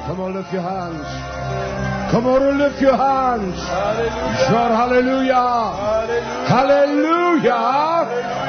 Come on, lift your hands. Come on and lift your hands. Shout hallelujah. Hallelujah.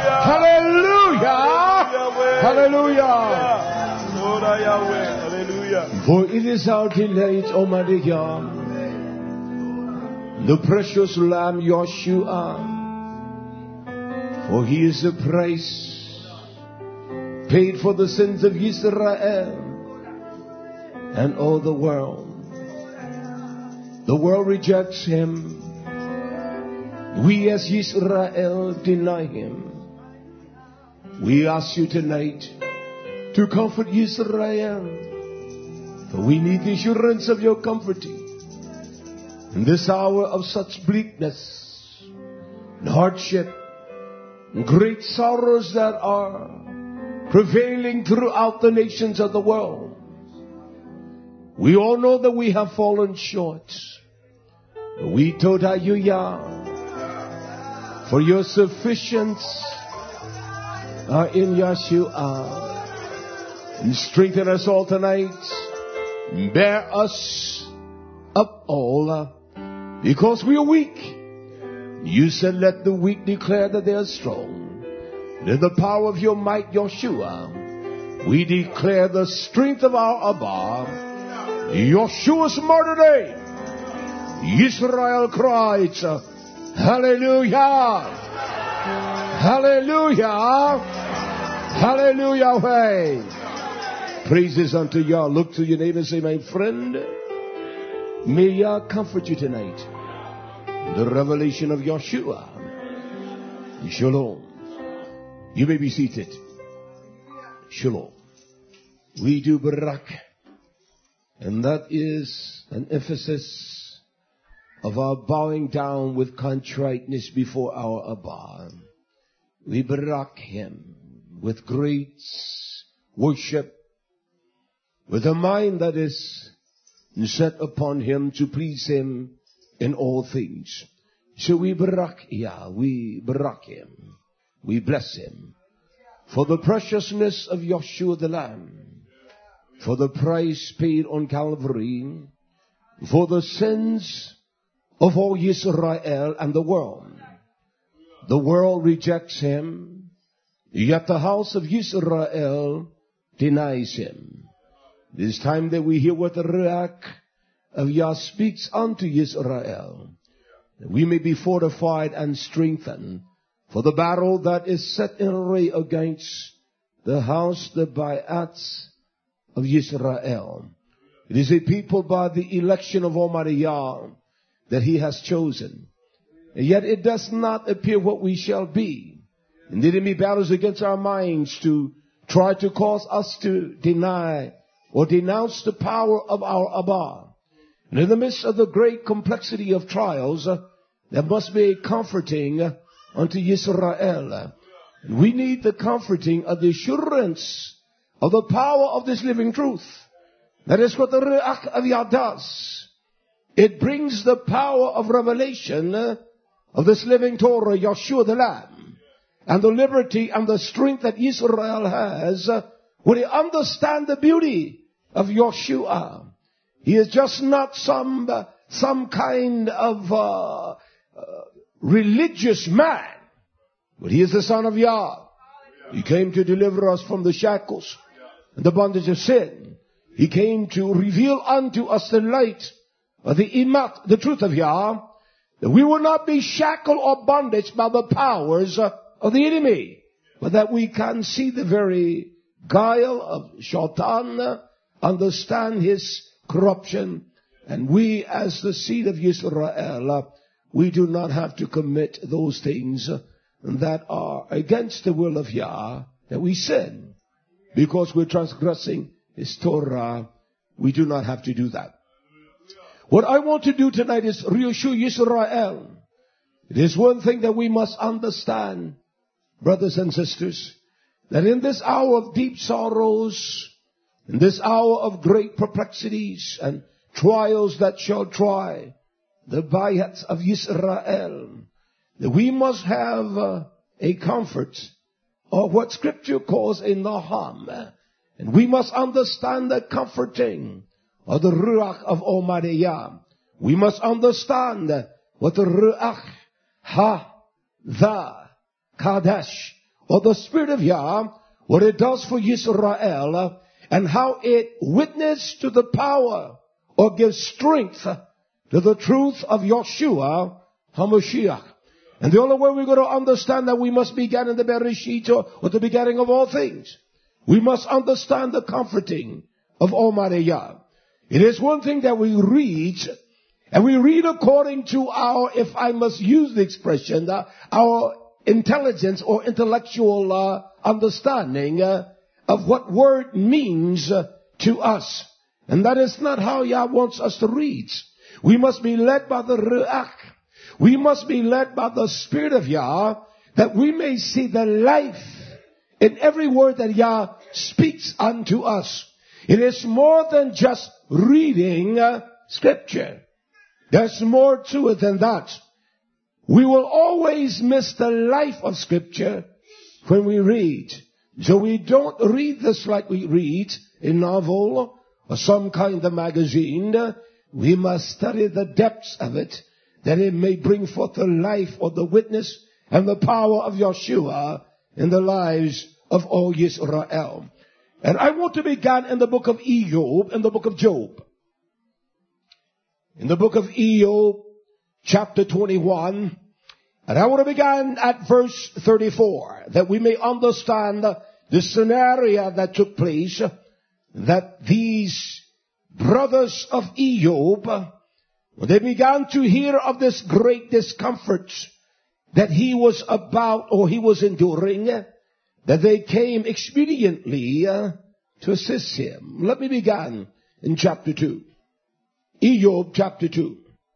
Hallelujah. Hallelujah. For it is our delight, Almighty God, the precious Lamb Yeshua. For he is the price paid for the sins of Israel and all the world. The world rejects him. We as Israel deny him. We ask you tonight to comfort Israel, for we need the assurance of your comforting in this hour of such bleakness and hardship and great sorrows that are prevailing throughout the nations of the world. We all know that we have fallen short. We toda you, Yah, for your sufficiency are in Yeshua. And strengthen us all tonight. Bear us up all, because we are weak. You said, let the weak declare that they are strong. And in the power of your might, Yeshua, we declare the strength of our Abba, Yeshua's murder day. Israel cries, hallelujah, hallelujah, hallelujah. Hey. Praises unto Yah. Look to your neighbor and say, my friend, may Yah comfort you tonight. The revelation of Yeshua. Shalom. You may be seated. Shalom. We do barak. And that is an emphasis of our bowing down with contriteness before our Abba. We barak him with great worship, with a mind that is set upon him to please him in all things. So we barak Yah, we barak him, we bless him for the preciousness of Yeshua the Lamb, for the price paid on Calvary, for the sins of all Israel and the world. The world rejects him, yet the house of Israel denies him. It is time that we hear what the Ruach of Yah speaks unto Israel, that we may be fortified and strengthened for the battle that is set in array against the house, the Baiats of Israel. It is a people by the election of Almighty Yah that he has chosen. And yet it does not appear what we shall be. And the enemy battles against our minds to try to cause us to deny or denounce the power of our Abba. And in the midst of the great complexity of trials, there must be a comforting unto Israel. And we need the comforting of the assurance of the power of this living truth. That is what the Ruach of Yah does. It brings the power of revelation of this living Torah, Yeshua the Lamb, and the liberty and the strength that Israel has when they understand the beauty of Yeshua. He is just not some kind of religious man, but he is the Son of Yah. He came to deliver us from the shackles and the bondage of sin. He came to reveal unto us the light of the imat, the truth of Yah, that we will not be shackled or bondage by the powers of the enemy, but that we can see the very guile of Shaitan, understand his corruption, and we as the seed of Israel, we do not have to commit those things that are against the will of Yah, that we sin, because we're transgressing his Torah. We do not have to do that. What I want to do tonight is reassure Israel. It is one thing that we must understand, brothers and sisters, that in this hour of deep sorrows, in this hour of great perplexities and trials that shall try the Baiats of Israel, that we must have a comfort, or what Scripture calls a Naham. And we must understand the comforting of the Ruach of Almighty Yah. We must understand what the Ruach HaKadosh, or the Spirit of Yah, what it does for Yisrael, and how it witnesses to the power or gives strength to the truth of Yeshua HaMashiach. And the only way we're going to understand that we must begin in the Bereshit, or the beginning of all things. We must understand the comforting of Almighty Yah. It is one thing that we read, and we read according to our, if I must use the expression, our intelligence or intellectual understanding of what word means to us. And that is not how Yah wants us to read. We must be led by the Ruach. We must be led by the Spirit of Yah, that we may see the life in every word that Yah speaks unto us. It is more than just reading Scripture. There's more to it than that. We will always miss the life of Scripture when we read. So we don't read this like we read a novel or some kind of magazine. We must study the depths of it, that it may bring forth the life or the witness and the power of Yeshua in the lives of all Yisrael. And I want to begin in the book of Job, in the book of Job. In the book of Job, chapter 21, and I want to begin at verse 34, that we may understand the scenario that took place, that these brothers of Job, when they began to hear of this great discomfort that he was about, or he was enduring, that they came expediently to assist him. Let me begin in chapter 2. Job chapter 2.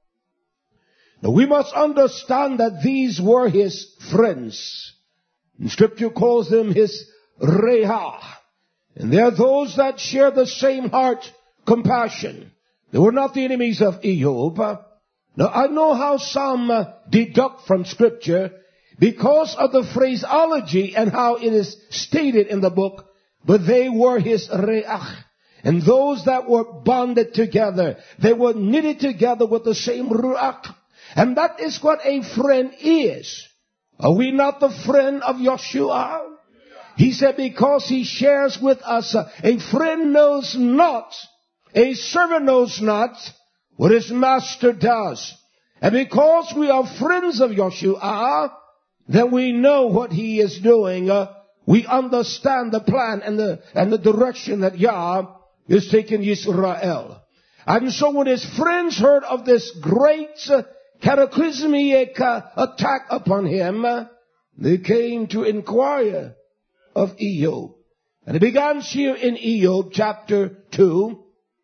Now we must understand that these were his friends. And Scripture calls them his Reha. And they are those that share the same heart, compassion. They were not the enemies of Job. Now I know how some deduct from Scripture because of the phraseology and how it is stated in the book, but they were his Reach. And those that were bonded together, they were knitted together with the same Ruach. And that is what a friend is. Are we not the friend of Yeshua? He said, because he shares with us, a friend knows not, a servant knows not what his master does. And because we are friends of Yeshua, then we know what he is doing. We understand the plan and the direction that Yah is taking Israel. And so when his friends heard of this great cataclysmic attack upon him, they came to inquire of Job. And it begins here in Job chapter 2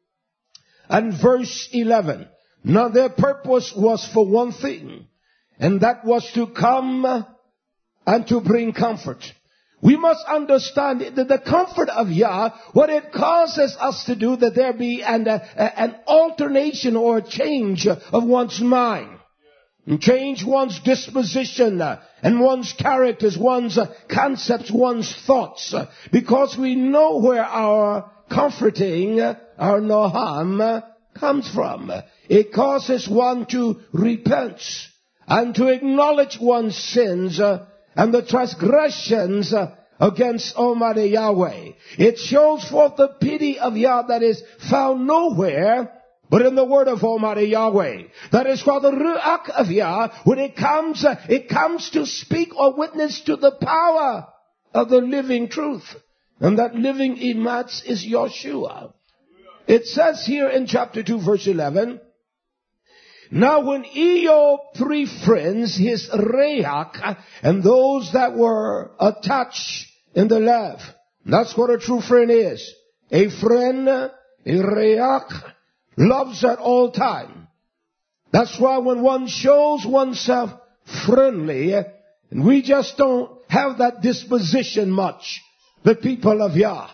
and verse 11. Now their purpose was for one thing, and that was to come and to bring comfort. We must understand that the comfort of Yah, what it causes us to do, that there be an alternation or a change of one's mind. And change one's disposition and one's characters, one's concepts, one's thoughts. Because we know where our comforting, our Noham, comes from. It causes one to repent and to acknowledge one's sins and the transgressions against Almighty Yahweh. It shows forth the pity of Yah that is found nowhere but in the word of Almighty Yahweh. That is called the Ruach of Yah. When it comes to speak or witness to the power of the living truth. And that living ematz is Yeshua. It says here in chapter 2 verse 11, now when Job three friends, his Reach, and those that were attached in the love. That's what a true friend is. A friend, a Reach, loves at all time. That's why when one shows oneself friendly, and we just don't have that disposition much, the people of Yah.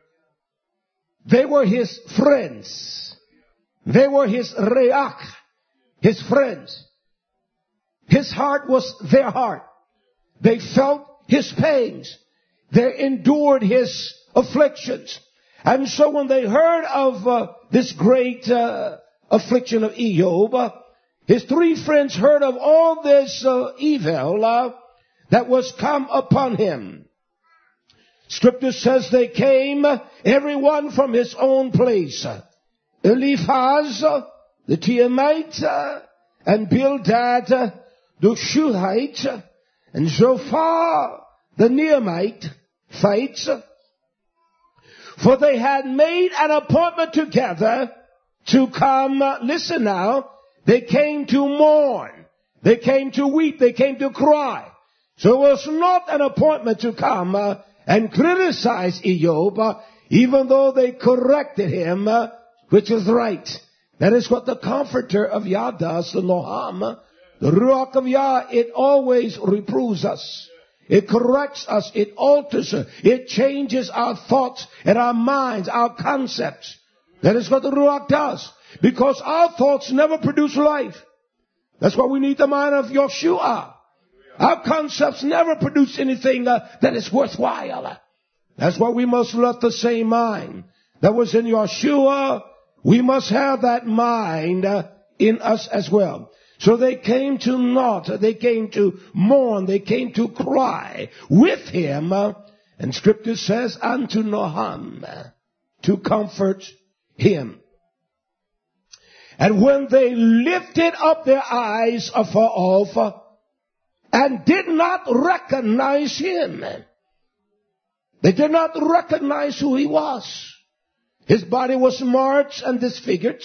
They were his friends. They were his Reach, his friends. His heart was their heart. They felt his pains. They endured his afflictions. And so when they heard of this great affliction of Job, his three friends heard of all this evil that was come upon him. Scripture says they came, everyone from his own place. Eliphaz, the Temanite, and Bildad, the Shuhite, and Zophar, the Neamite, for they had made an appointment together to come, listen now, they came to mourn, they came to weep, they came to cry. So it was not an appointment to come and criticize Job, even though they corrected him, which is right. That is what the comforter of Yah does, the Noham. The Ruach of Yah, it always reproves us. It corrects us. It alters us. It changes our thoughts and our minds, our concepts. That is what the Ruach does. Because our thoughts never produce life. That's why we need the mind of Yeshua. Our concepts never produce anything that is worthwhile. That's why we must let the same mind that was in Yeshua, we must have that mind in us as well. So they came to naught, they came to mourn, they came to cry with him, and Scripture says, unto Noham, to comfort him. And when they lifted up their eyes afar off, and did not recognize him, they did not recognize who he was. His body was marked and disfigured.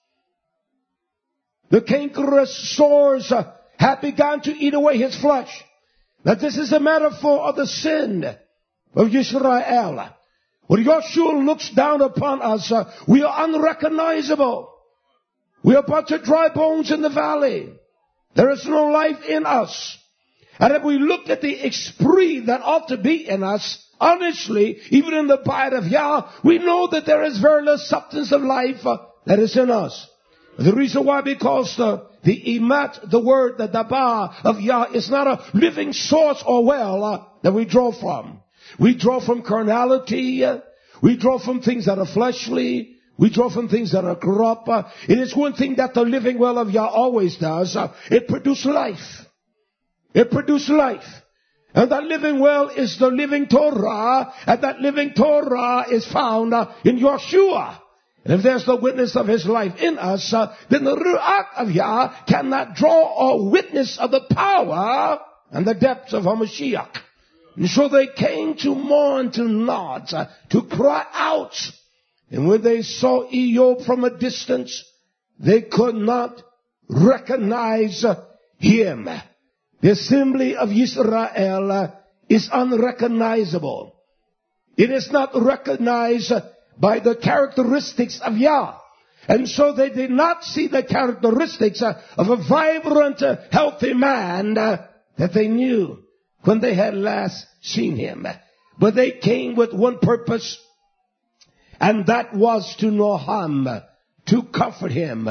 The cankerous sores had begun to eat away his flesh. That this is a metaphor of the sin of Israel. When Yeshua looks down upon us, we are unrecognizable. We are a bunch of dry bones in the valley. There is no life in us. And if we look at the esprit that ought to be in us, honestly, even in the bite of Yah, we know that there is very little substance of life that is in us. The reason why, because the emet, the word, the dabar of Yah is not a living source or well that we draw from. We draw from carnality. We draw from things that are fleshly. We draw from things that are corrupt. It is one thing that the living well of Yah always does. It produces life. It produces life. And that living well is the living Torah. And that living Torah is found in Yeshua. And if there's the witness of his life in us, then the Ruach of Yah cannot draw or witness of the power and the depths of HaMashiach. And so they came to mourn, to nod, to cry out. And when they saw Job from a distance, they could not recognize him. The assembly of Israel is unrecognizable. It is not recognized by the characteristics of Yah. And so they did not see the characteristics of a vibrant, healthy man that they knew when they had last seen him. But they came with one purpose, and that was to Noham, to comfort him,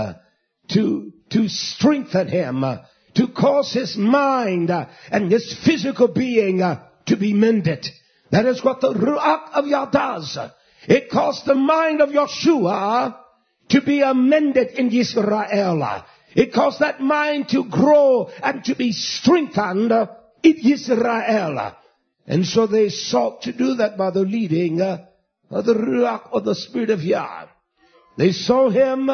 to strengthen him, to cause his mind and his physical being to be mended. That is what the Ruach of Yah does. It caused the mind of Yeshua to be amended in Israel. It caused that mind to grow and to be strengthened in Israel. And so they sought to do that by the leading of the Ruach, or the Spirit of Yah. They saw him.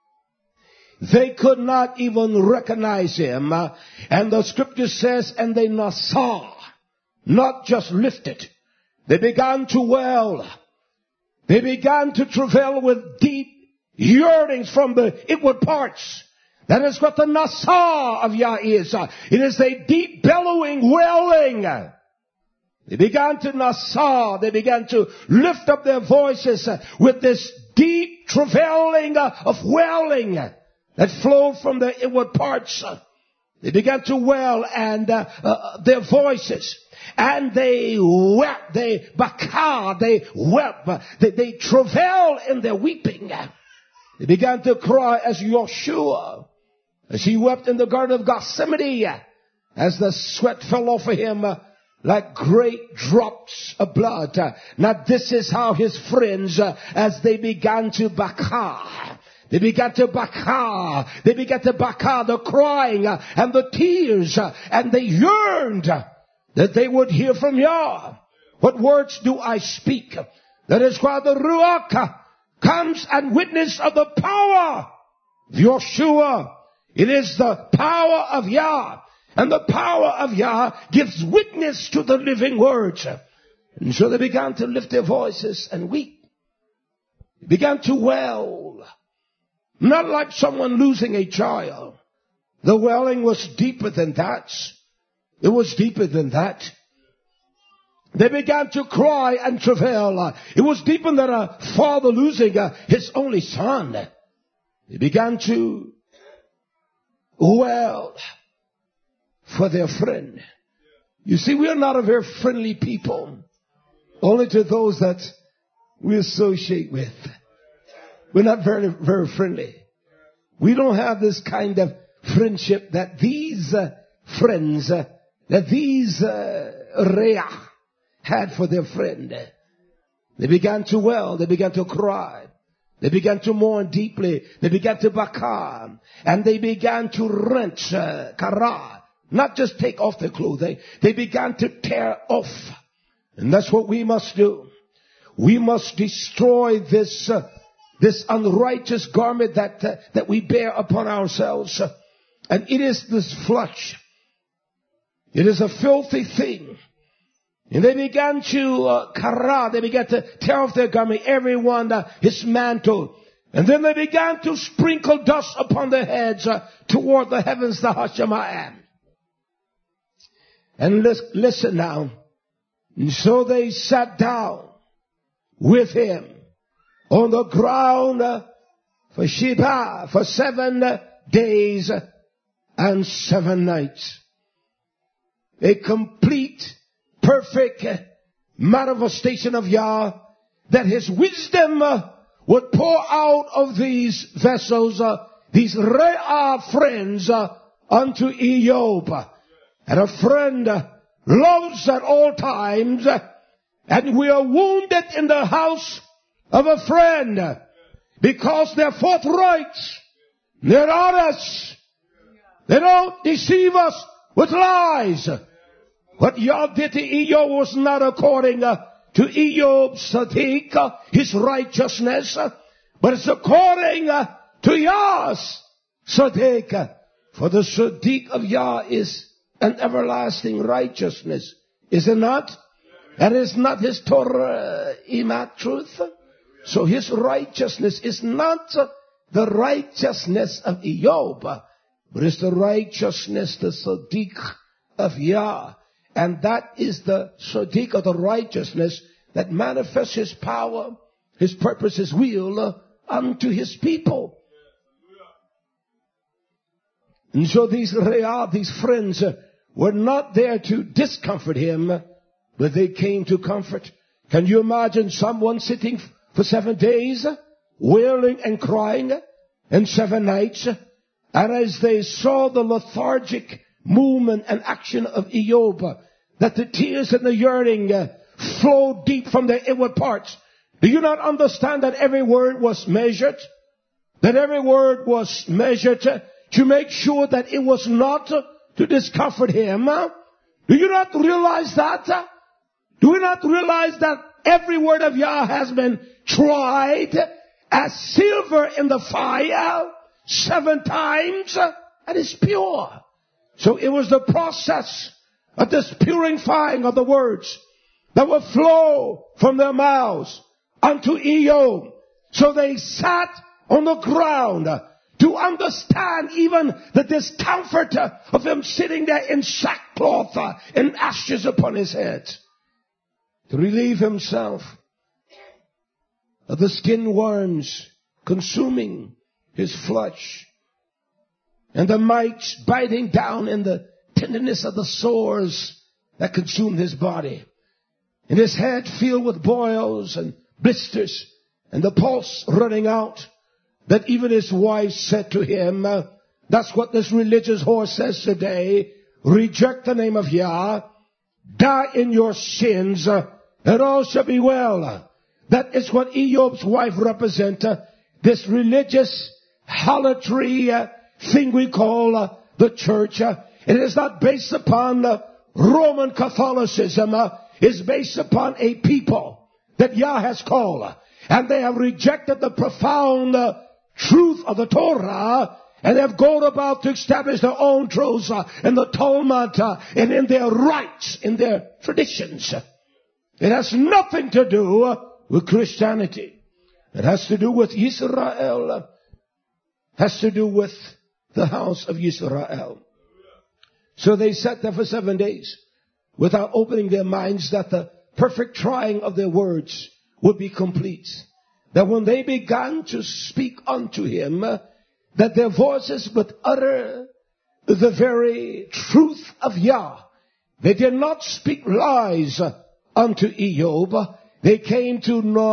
They could not even recognize him. And the Scripture says, and they saw, not just lifted. They began to wail. They began to travail with deep yearnings from the inward parts. That is what the Nasa of Yah is. It is a deep bellowing, wailing. They began to Nasa. They began to lift up their voices with this deep travailing of wailing that flowed from their inward parts. They began to wail and their voices. And they wept, they wept, they travailed in their weeping. They began to cry as Yeshua, as he wept in the Garden of Gethsemane, as the sweat fell off of him, like great drops of blood. Now this is how his friends, as they began to baka, they began to baka, the crying and the tears, and they yearned that they would hear from Yah. What words do I speak? That is why the Ruach comes and witness of the power of Yeshua. It is the power of Yah. And the power of Yah gives witness to the living words. And so they began to lift their voices and weep. They began to wail. Not like someone losing a child. The wailing was deeper than that. It was deeper than that. They began to cry and travail. It was deeper than a father losing his only son. They began to wail for their friend. You see, we are not a very friendly people. Only to those that we associate with. We're not very, very friendly. We don't have this kind of friendship that these friends, that these Reah had for their friend. They began to wail. They began to cry. They began to mourn deeply. They began to baka. And they began to rent, kara. Not just take off their clothing. They began to tear off. And that's what we must do. We must destroy this unrighteous garment that we bear upon ourselves. And it is this flesh. It is a filthy thing. And they began to they began to tear off their garment, everyone his mantle. And then they began to sprinkle dust upon their heads toward the heavens, the Hashemayim. And listen now. And so they sat down with him on the ground for Sheba for 7 days and 7 nights. A complete, perfect manifestation of Yah, that his wisdom would pour out of these vessels, these Re'ah friends, unto Ejob. And a friend loves at all times, and we are wounded in the house of a friend because they're forthright. They're honest. They don't deceive us with lies. What Yah did to Ejob was not according to Ejob's Sadiq, his righteousness, but it's according to Yah's Sadiq. For the Sadiq of Yah is an everlasting righteousness. Is it not? That is not his Torah Emat truth. So his righteousness is not the righteousness of Ejob, but it's the righteousness, the Sadiq of Yah. And that is the Sadiq of the righteousness that manifests his power, his purpose, his will unto his people. And so these Re'ah, these friends, were not there to discomfort him, but they came to comfort. Can you imagine someone sitting for 7 days, wailing and crying, and 7 nights, and as they saw the lethargic movement and action of Ejob, that the tears and the yearning flowed deep from their inward parts. Do you not understand that every word was measured? That every word was measured to make sure that it was not to discomfort him? Do you not realize that? Do you not realize that every word of Yah has been tried as silver in the fire 7 times, and is pure? So it was the process of this purifying of the words that would flow from their mouths unto Ejob. So they sat on the ground to understand even the discomfort of him sitting there in sackcloth and ashes upon his head, to relieve himself of the skin worms consuming his flesh, and the mites biting down in the tenderness of the sores that consumed his body, and his head filled with boils and blisters, and the pulse running out, that even his wife said to him, that's what this religious whore says today, reject the name of Yah, Die in your sins, and all shall be well. That is what Eob's wife represents. This religious harlotry thing we call the church. It is not based upon Roman Catholicism. It's based upon a people that Yah has called. And they have rejected the profound truth of the Torah, and have gone about to establish their own truths in the Talmud and in their rites, in their traditions. It has nothing to do with Christianity. It has to do with Israel. Has to do with the house of Israel. So they sat there for 7 days without opening their minds that the perfect trying of their words would be complete. That when they began to speak unto him, that their voices would utter the very truth of Yah. They did not speak lies unto Eob. They came to know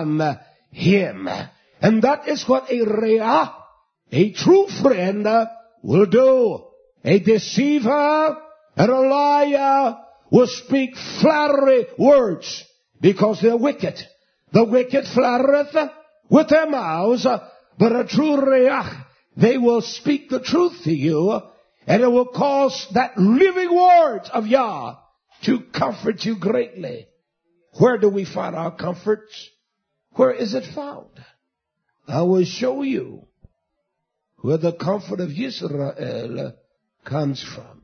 him. And that is what a re'ah, a true friend, will do. A deceiver and a liar will speak flattery words because they're wicked. The wicked flattereth with their mouths, but a true re'ah, they will speak the truth to you, and it will cause that living word of Yah to comfort you greatly. Where do we find our comforts? Where is it found? I will show you where the comfort of Israel comes from.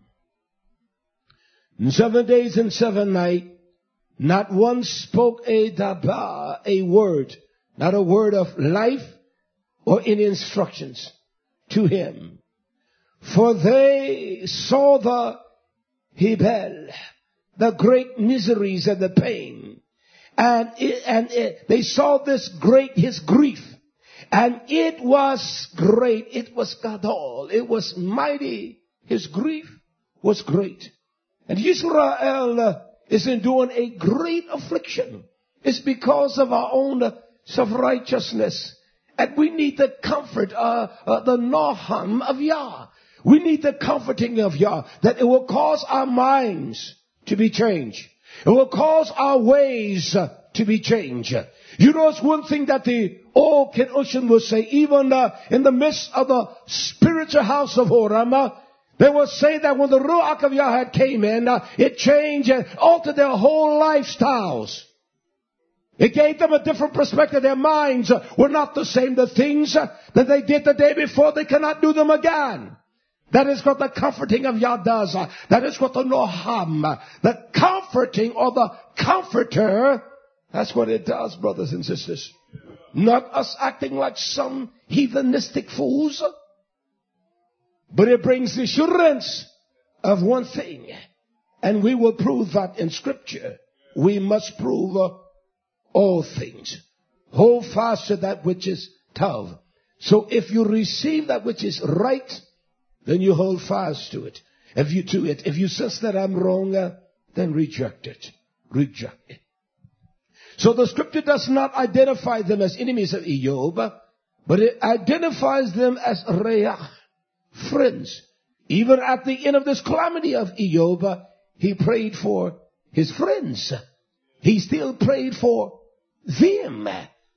In 7 days and 7 nights, not one spoke a dabar, a word, not a word of life or any instructions to him. For they saw the Hebel, the great miseries and the pain. And they saw his grief. And it was great. It was gadol. It was mighty. His grief was great. And Israel is enduring a great affliction. It's because of our own self-righteousness. And we need the comfort, the Noham of Yah. We need the comforting of Yah, that it will cause our minds to be changed. It will cause our ways to be changed. You know, it's one thing that the old Ken Ocean will say, even in the midst of the spiritual house of Horam, they will say that when the Ruach of Yah had came in, it changed and altered their whole lifestyles. It gave them a different perspective. Their minds were not the same. The things that they did the day before, they cannot do them again. That is what the comforting of Yah does. That is what the Noham, the comforting or the comforter, that's what it does, brothers and sisters. Not us acting like some heathenistic fools. But it brings assurance of one thing. And we will prove that in Scripture. We must prove all things. Hold fast to that which is tov. So if you receive that which is right, then you hold fast to it. If you sense that I'm wrong, then reject it. Reject it. So the Scripture does not identify them as enemies of Eob, but it identifies them as re'ah, friends. Even at the end of this calamity of Eob, he prayed for his friends. He still prayed for them.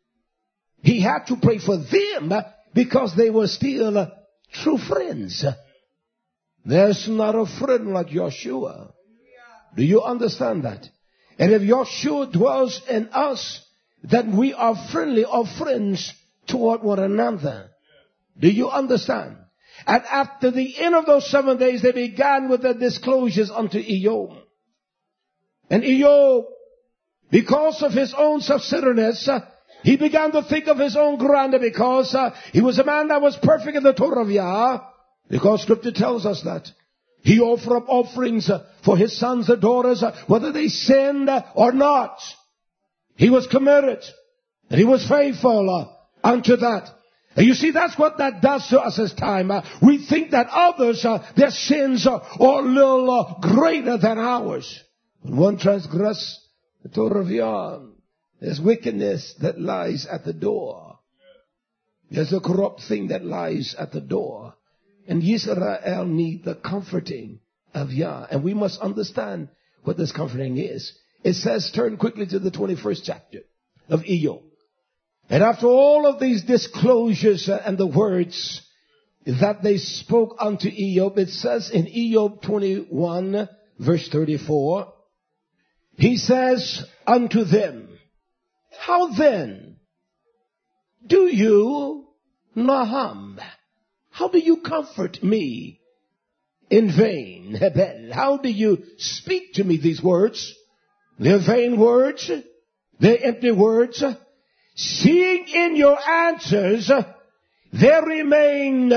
He had to pray for them because they were still true friends. There's not a friend like Yeshua. Do you understand that? And if Yeshua dwells in us, then we are friendly or friends toward one another. Do you understand? And after the end of those 7 days, they began with the disclosures unto Eob. And Eob, because of his own self-centeredness, he began to think of his own grandeur because he was a man that was perfect in the Torah of Yah. Because Scripture tells us that. He offered up offerings for his sons and daughters, whether they sinned or not. He was committed. And he was faithful unto that. And you see, that's what that does to us as time. We think that others, their sins are a little greater than ours. When one transgresses the Torah of Yah, there's wickedness that lies at the door. There's a corrupt thing that lies at the door. And Israel need the comforting of Yah. And we must understand what this comforting is. It says, turn quickly to the 21st chapter of Eob. And after all of these disclosures and the words that they spoke unto Eob, it says in Eob 21 verse 34, he says unto them, how then do you, Nahum, how do you comfort me in vain? Hebel, how do you speak to me these words? They're vain words, they're empty words. Seeing in your answers there remain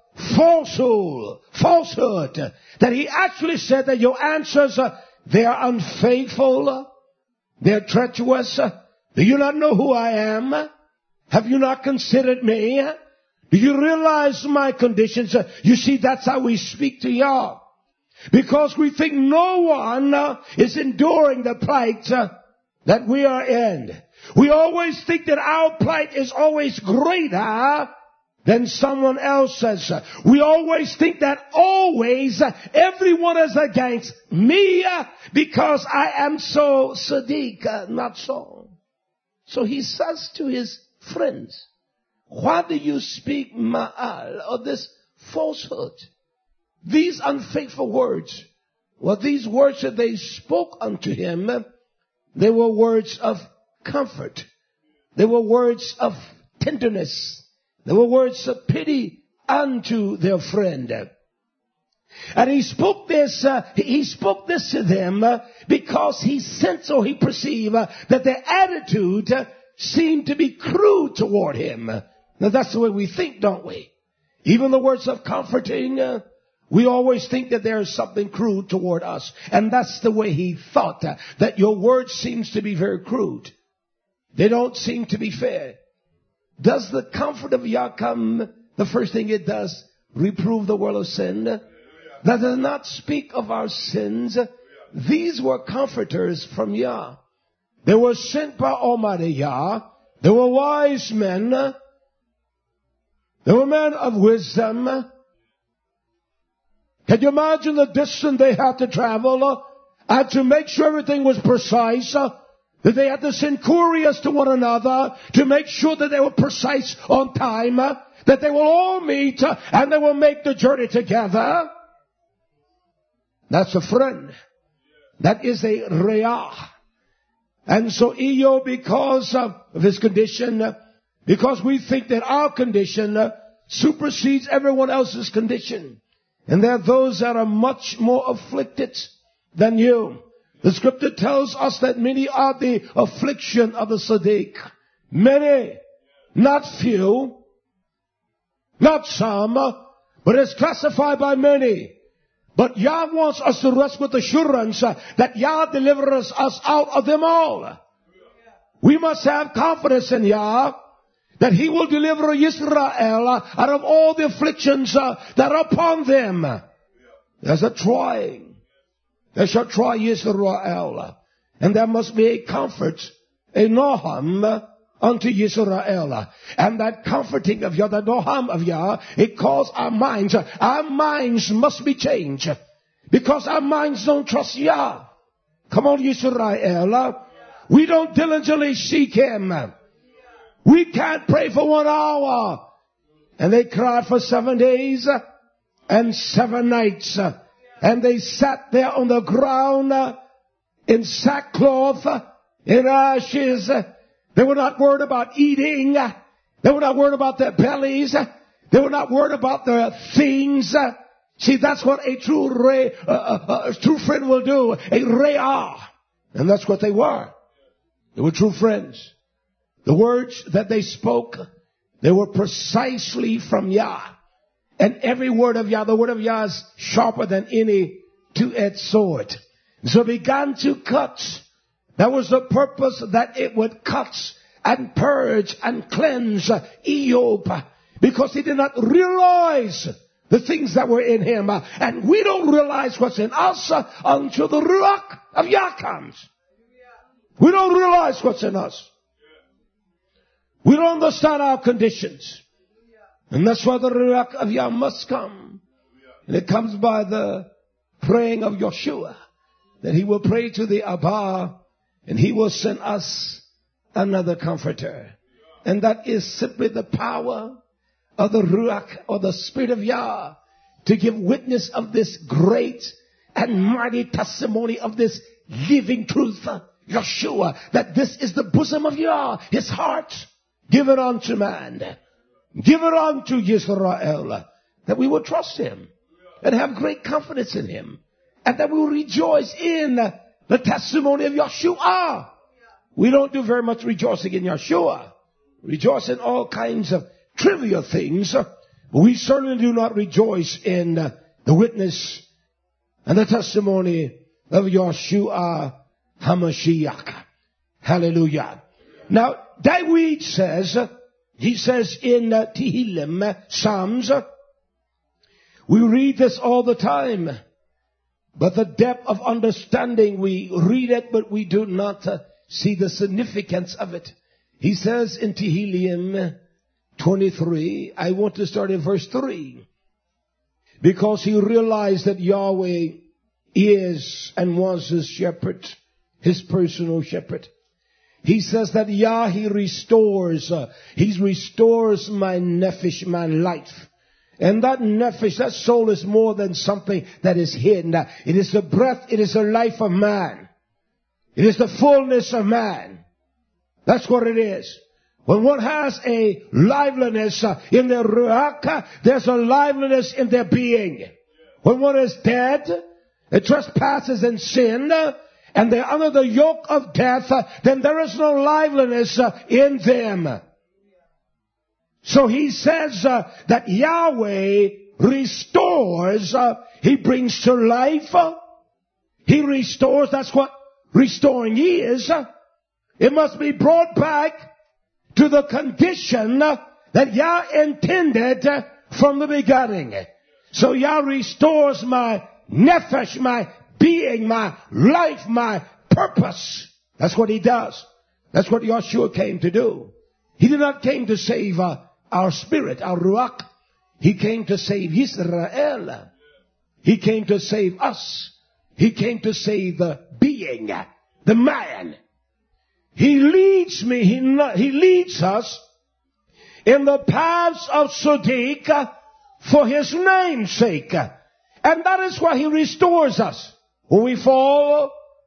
falsehood. That he actually said that your answers, they are unfaithful, they're treacherous. Do you not know who I am? Have you not considered me? Do you realize my conditions? You see, that's how we speak to Yah. Because we think no one is enduring the plight that we are in. We always think that our plight is always greater than someone else's. We always think that always everyone is against me because I am so Sadiq, not so. So he says to his friends, why do you speak ma'al, or this falsehood? These unfaithful words, well, these words that they spoke unto him, they were words of comfort. They were words of tenderness. They were words of pity unto their friend. And he spoke this to them because he sensed or he perceived that their attitude seemed to be crude toward him. Now that's the way we think, don't we? Even the words of comforting, we always think that there is something crude toward us. And that's the way he thought, that your word seems to be very crude. They don't seem to be fair. Does the comfort of Yah come? The first thing it does, reprove the world of sin. That does not speak of our sins. These were comforters from Yah. They were sent by Almighty Yah. They were wise men. They were men of wisdom. Can you imagine the distance they had to travel and to make sure everything was precise? That they had to send couriers to one another to make sure that they were precise on time, that they will all meet and they will make the journey together. That's a friend. That is a re'ah. And so Eob, because of his condition, because we think that our condition supersedes everyone else's condition. And there are those that are much more afflicted than you. The scripture tells us that many are the affliction of the Sadiq. Many, not few, not some, but it's classified by many. But Yah wants us to rest with assurance that Yah delivers us out of them all. We must have confidence in Yah that He will deliver Israel out of all the afflictions that are upon them. There's a trying. They shall try Israel. And there must be a comfort, a Nahum unto Israel. And that comforting of Yah, the Nahum of Yah, it calls our minds must be changed. Because our minds don't trust Yah. Come on, Israel. We don't diligently seek Him. We can't pray for 1 hour. And they cried for 7 days and 7 nights. And they sat there on the ground in sackcloth, in ashes. They were not worried about eating. They were not worried about their bellies. They were not worried about their things. See, that's what a true friend will do. A re'ah. And that's what they were. They were true friends. The words that they spoke, they were precisely from Yah. And every word of Yah, the word of Yah is sharper than any two-edged sword. So it began to cut. That was the purpose, that it would cut and purge and cleanse Eob. Because he did not realize the things that were in him. And we don't realize what's in us until the Ruach of Yah comes. We don't realize what's in us. We don't understand our conditions. And that's why the Ruach of Yah must come. And it comes by the praying of Yeshua. that he will pray to the Abba and he will send us another comforter. And that is simply the power of the Ruach, or the Spirit of Yah, to give witness of this great and mighty testimony of this living truth, Yeshua, that this is the bosom of Yah, his heart, given unto man, given unto Israel, that we will trust him and have great confidence in him, and that we will rejoice in the testimony of Yeshua. We don't do very much rejoicing in Yeshua. We rejoice in all kinds of trivial things, but we certainly do not rejoice in the witness and the testimony of Yeshua HaMashiach. Hallelujah. Now, David says, he says in Tehillim, Psalms, we read this all the time, but the depth of understanding, we read it, but we do not see the significance of it. He says in Tehillim 23, I want to start in verse 3, because he realized that Yahweh is and was his shepherd, his personal shepherd. He says that Yah, he restores my nephesh, my life. And that nephesh, that soul, is more than something that is hidden. It is the breath, it is the life of man. It is the fullness of man. That's what it is. When one has a liveliness in their ruach, there's a liveliness in their being. When one is dead, it trespasses in sin, and they're under the yoke of death, then there is no liveliness in them. So he says that Yahweh restores, he brings to life, he restores. That's what restoring is. It must be brought back to the condition that Yah intended from the beginning. So Yah restores my nefesh, my being, my life, my purpose. That's what he does. That's what Yeshua came to do. He did not came to save our spirit, our ruach. He came to save Israel. He came to save us. He came to save the being, the man. He leads me, he leads us in the paths of Sadiq for his name's sake. And that is why he restores us. When we fall,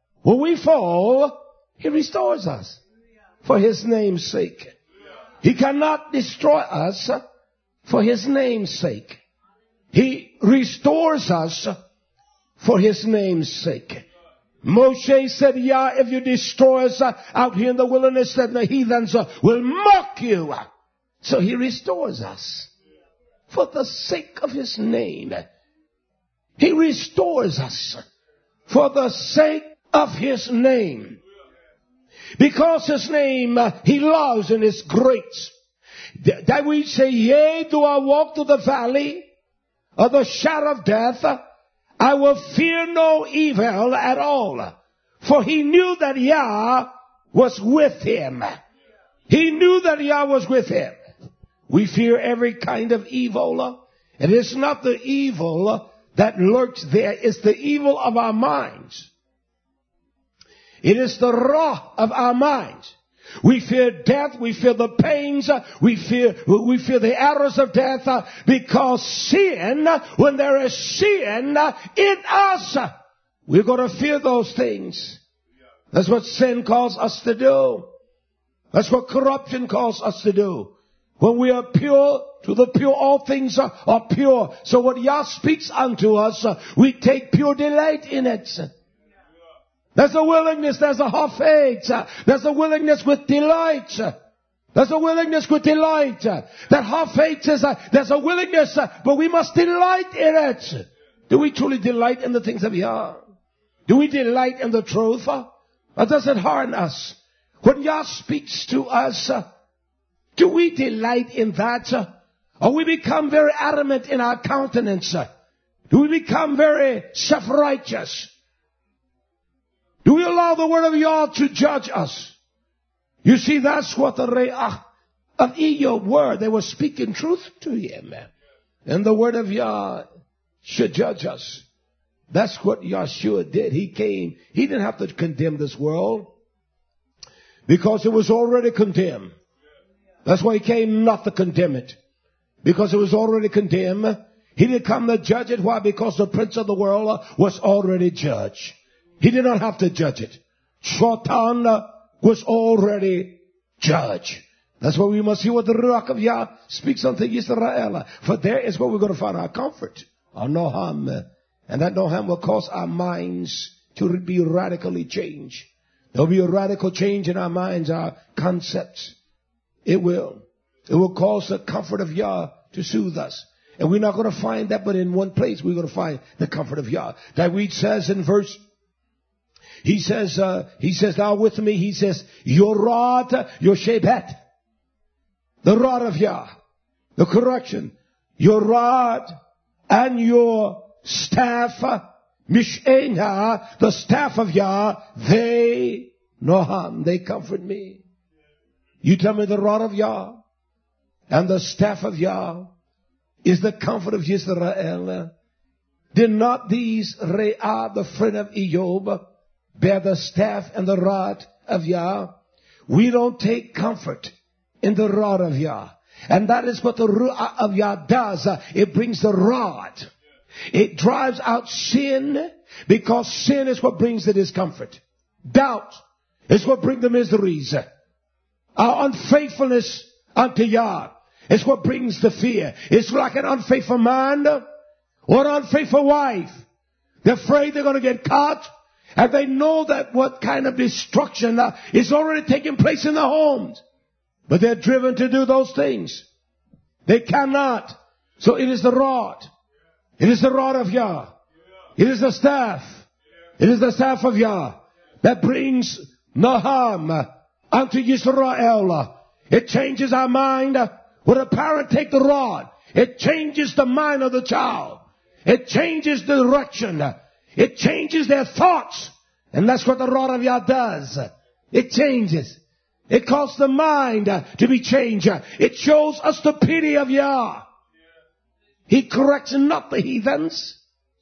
he restores us for his name's sake. He cannot destroy us for his name's sake. He restores us for his name's sake. Moshe said, Yah, if you destroy us out here in the wilderness, then the heathens will mock you. So he restores us for the sake of his name. He restores us for the sake of his name. Because his name he loves and is great. That we say, yea, do I walk through the valley of the shadow of death, I will fear no evil at all. For he knew that Yah was with him. He knew that Yah was with him. We fear every kind of evil. It is not the evil that lurks there. It's the evil of our minds. It is the raw of our minds. We fear death. We fear the pains. We fear the arrows of death, because sin, when there is sin in us, we're going to fear those things. That's what sin calls us to do. That's what corruption calls us to do. When we are pure, to the pure all things are pure. So what Yah speaks unto us, we take pure delight in it. There's a willingness, there's a hafetz, there's a willingness with delight. There's a willingness with delight. That hafetz is, there's a willingness, but we must delight in it. Do we truly delight in the things of Yah? Do we delight in the truth? Or does it harden us? When Yah speaks to us, do we delight in that? Or we become very adamant in our countenance? Do we become very self-righteous? Do we allow the word of Yah to judge us? You see, that's what the Re'ah of Iyov were. They were speaking truth to him. And the word of Yah should judge us. That's what Yeshua did. He came. He didn't have to condemn this world because it was already condemned. That's why he came, not to condemn it, because it was already condemned. He didn't come to judge it. Why? Because the prince of the world was already judged. He did not have to judge it. Shaitan was already judged. That's why we must hear what the Ruach of Yah speaks unto Israel. For there is where we're going to find our comfort, our Noham. And that Noham will cause our minds to be radically changed. There'll be a radical change in our minds, our concepts. It will. It will cause the comfort of Yah to soothe us. And we're not going to find that but in one place. We're going to find the comfort of Yah. David says in verse, he says, thou with me, he says, your rod, your shebet, the rod of Yah, the correction, your rod and your staff, Mish'enah, the staff of Yah, they, Noham, they comfort me. You tell me the rod of Yah and the staff of Yah is the comfort of Israel. Did not these Re'ah, the friend of Ejob, bear the staff and the rod of Yah? We don't take comfort in the rod of Yah. And that is what the Ruach of Yah does. It brings the rod. It drives out sin, because sin is what brings the discomfort. Doubt is what brings the miseries. Our unfaithfulness unto Yah is what brings the fear. It's like an unfaithful man or an unfaithful wife. They're afraid they're going to get caught, and they know that what kind of destruction is already taking place in the homes. But they're driven to do those things. They cannot. So it is the rod. It is the rod of Yah. It is the staff. It is the staff of Yah that brings Naham unto Yisrael. It changes our mind. When a parent take the rod, it changes the mind of the child. It changes the direction. It changes their thoughts. And that's what the rod of Yah does. It changes. It causes the mind to be changed. It shows us the pity of Yah. He corrects not the heathens.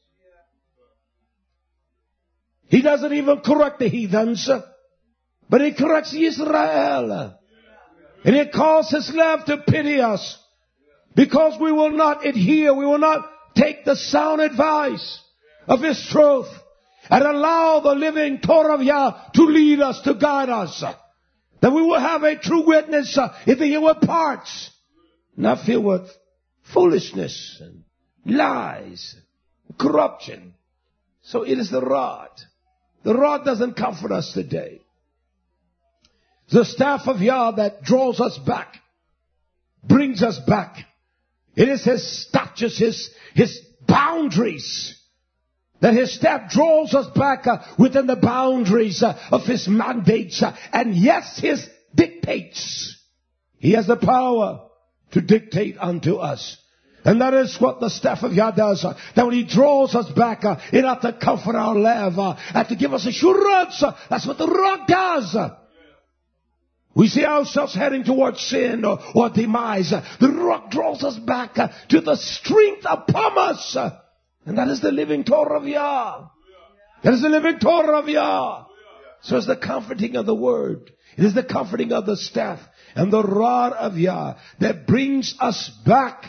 He doesn't even correct the heathens, but he corrects Israel. And it causes His love to pity us, because we will not adhere, we will not take the sound advice of His truth and allow the living Torah of Yah to lead us, to guide us. That we will have a true witness in the inward parts, not filled with foolishness and lies, and corruption. So it is the rod. The rod doesn't comfort us today. The staff of Yah that draws us back, brings us back. It is His statutes, His boundaries, that His staff draws us back within the boundaries of His mandates, and yes, His dictates. He has the power to dictate unto us. And that is what the staff of Yah does. That when He draws us back, it ought to comfort our love, and to give us assurance. That's what the rod does. We see ourselves heading towards sin or demise. The rock draws us back to the strength upon us. And that is the living Torah of Yah. That is the living Torah of Yah. So it's the comforting of the word. It is the comforting of the staff and the rod of Yah that brings us back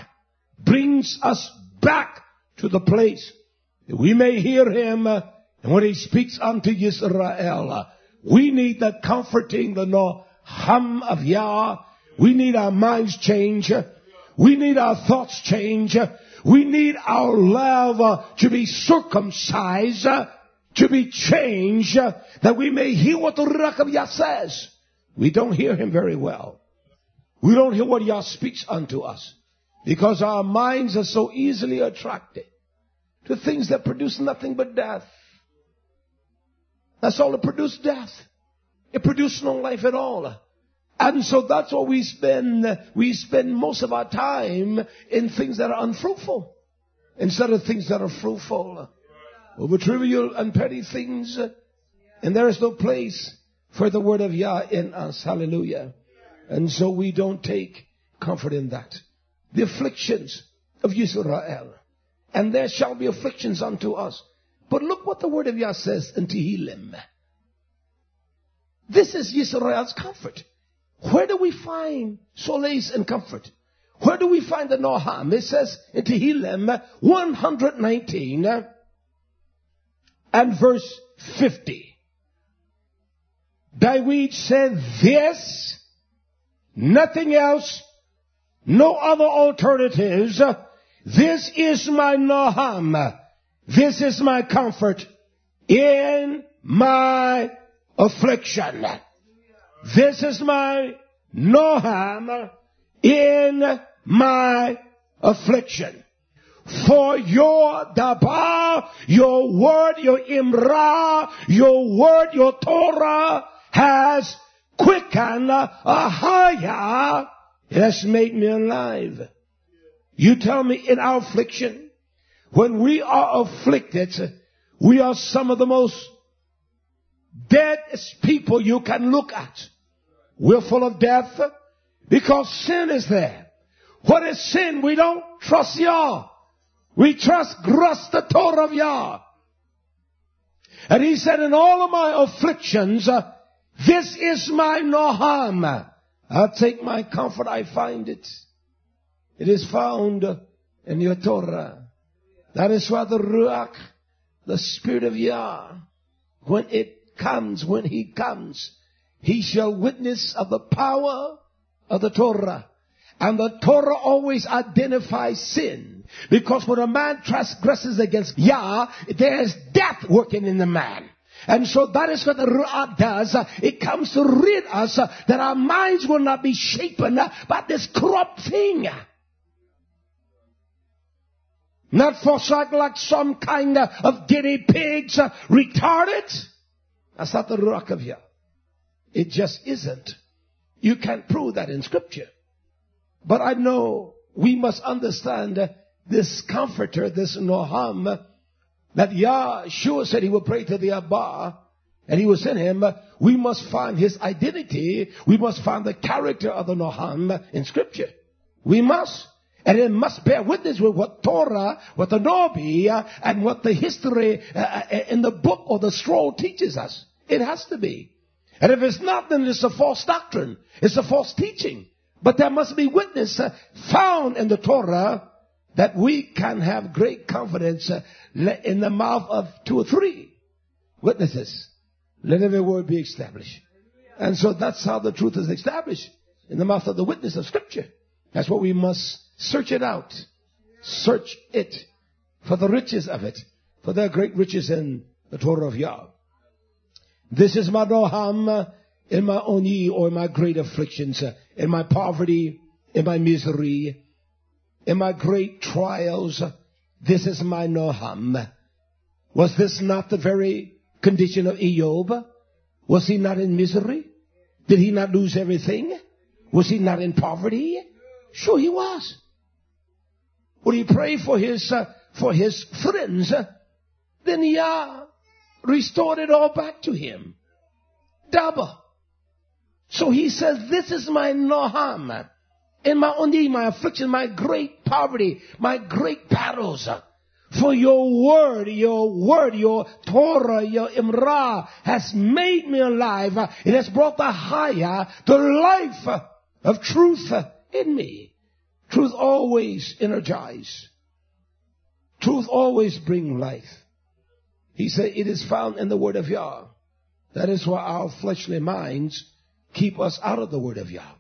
to the place that we may hear Him. And when He speaks unto Israel, we need the comforting, the Noham of Yah. We need our minds change. We need our thoughts change. We need our love to be circumcised, to be changed, that we may hear what the Ruach of Yah says. We don't hear Him very well. We don't hear what Yah speaks unto us, because our minds are so easily attracted to things that produce nothing but death. That's all. It produces death. It produces no life at all. And so that's what we spend most of our time in things that are unfruitful, instead of things that are fruitful. Over trivial and petty things. And there is no place for the word of Yah in us. Hallelujah. And so we don't take comfort in that. The afflictions of Israel. And there shall be afflictions unto us. But look what the word of Yah says in Tehillim. This is Yisrael's comfort. Where do we find solace and comfort? Where do we find the Noham? It says in Tehillim 119 and verse 50. David said this, nothing else, no other alternatives. This is my Noham. This is my comfort in my affliction. This is my Noham in my affliction. For your dabar, your word, your imra, your word, your Torah has quickened ahaya. It has made me alive. You tell me in our affliction, when we are afflicted, we are some of the most deadest people you can look at. We're full of death because sin is there. What is sin? We don't trust Yah. We trust the Torah of Yah. And he said, in all of my afflictions, this is my Noham. I'll take my comfort. I find it. It is found in your Torah. That is why the Ruach, the Spirit of Yah, when he comes, he shall witness of the power of the Torah. And the Torah always identifies sin. Because when a man transgresses against Yah, there is death working in the man. And so that is what the Ruach does. It comes to rid us that our minds will not be shapen by this corrupt thing. Not forsake like some kind of guinea pigs, retarded. That's not the Ruach of Yah. It just isn't. You can't prove that in Scripture. But I know we must understand this comforter, this Noham, that Yah sure said he will pray to the Abba, and he will send him. We must find his identity. We must find the character of the Noham in Scripture. We must. And it must bear witness with what Torah, what the Nabi, and what the history in the book or the scroll teaches us. It has to be. And if it's not, then it's a false doctrine. It's a false teaching. But there must be witness found in the Torah that we can have great confidence in the mouth of 2 or 3 witnesses. Let every word be established. And so that's how the truth is established, in the mouth of the witness of Scripture. That's what we must search it out. Search it for the riches of it. For there are great riches in the Torah of Yah. This is my Noham in my oni, or in my great afflictions, in my poverty, in my misery, in my great trials. This is my Noham. Was this not the very condition of Ejob? Was he not in misery? Did he not lose everything? Was he not in poverty? Sure he was. When he prayed for his friends, then Yah restored it all back to him. Double. So he says, this is my Noham. In my oni, my affliction, my great poverty, my great battles. For your word, your Torah, your Imra has made me alive. It has brought the Haya, the life of truth in me. Truth always energizes. Truth always brings life. He said it is found in the word of Yah. That is why our fleshly minds keep us out of the word of Yah.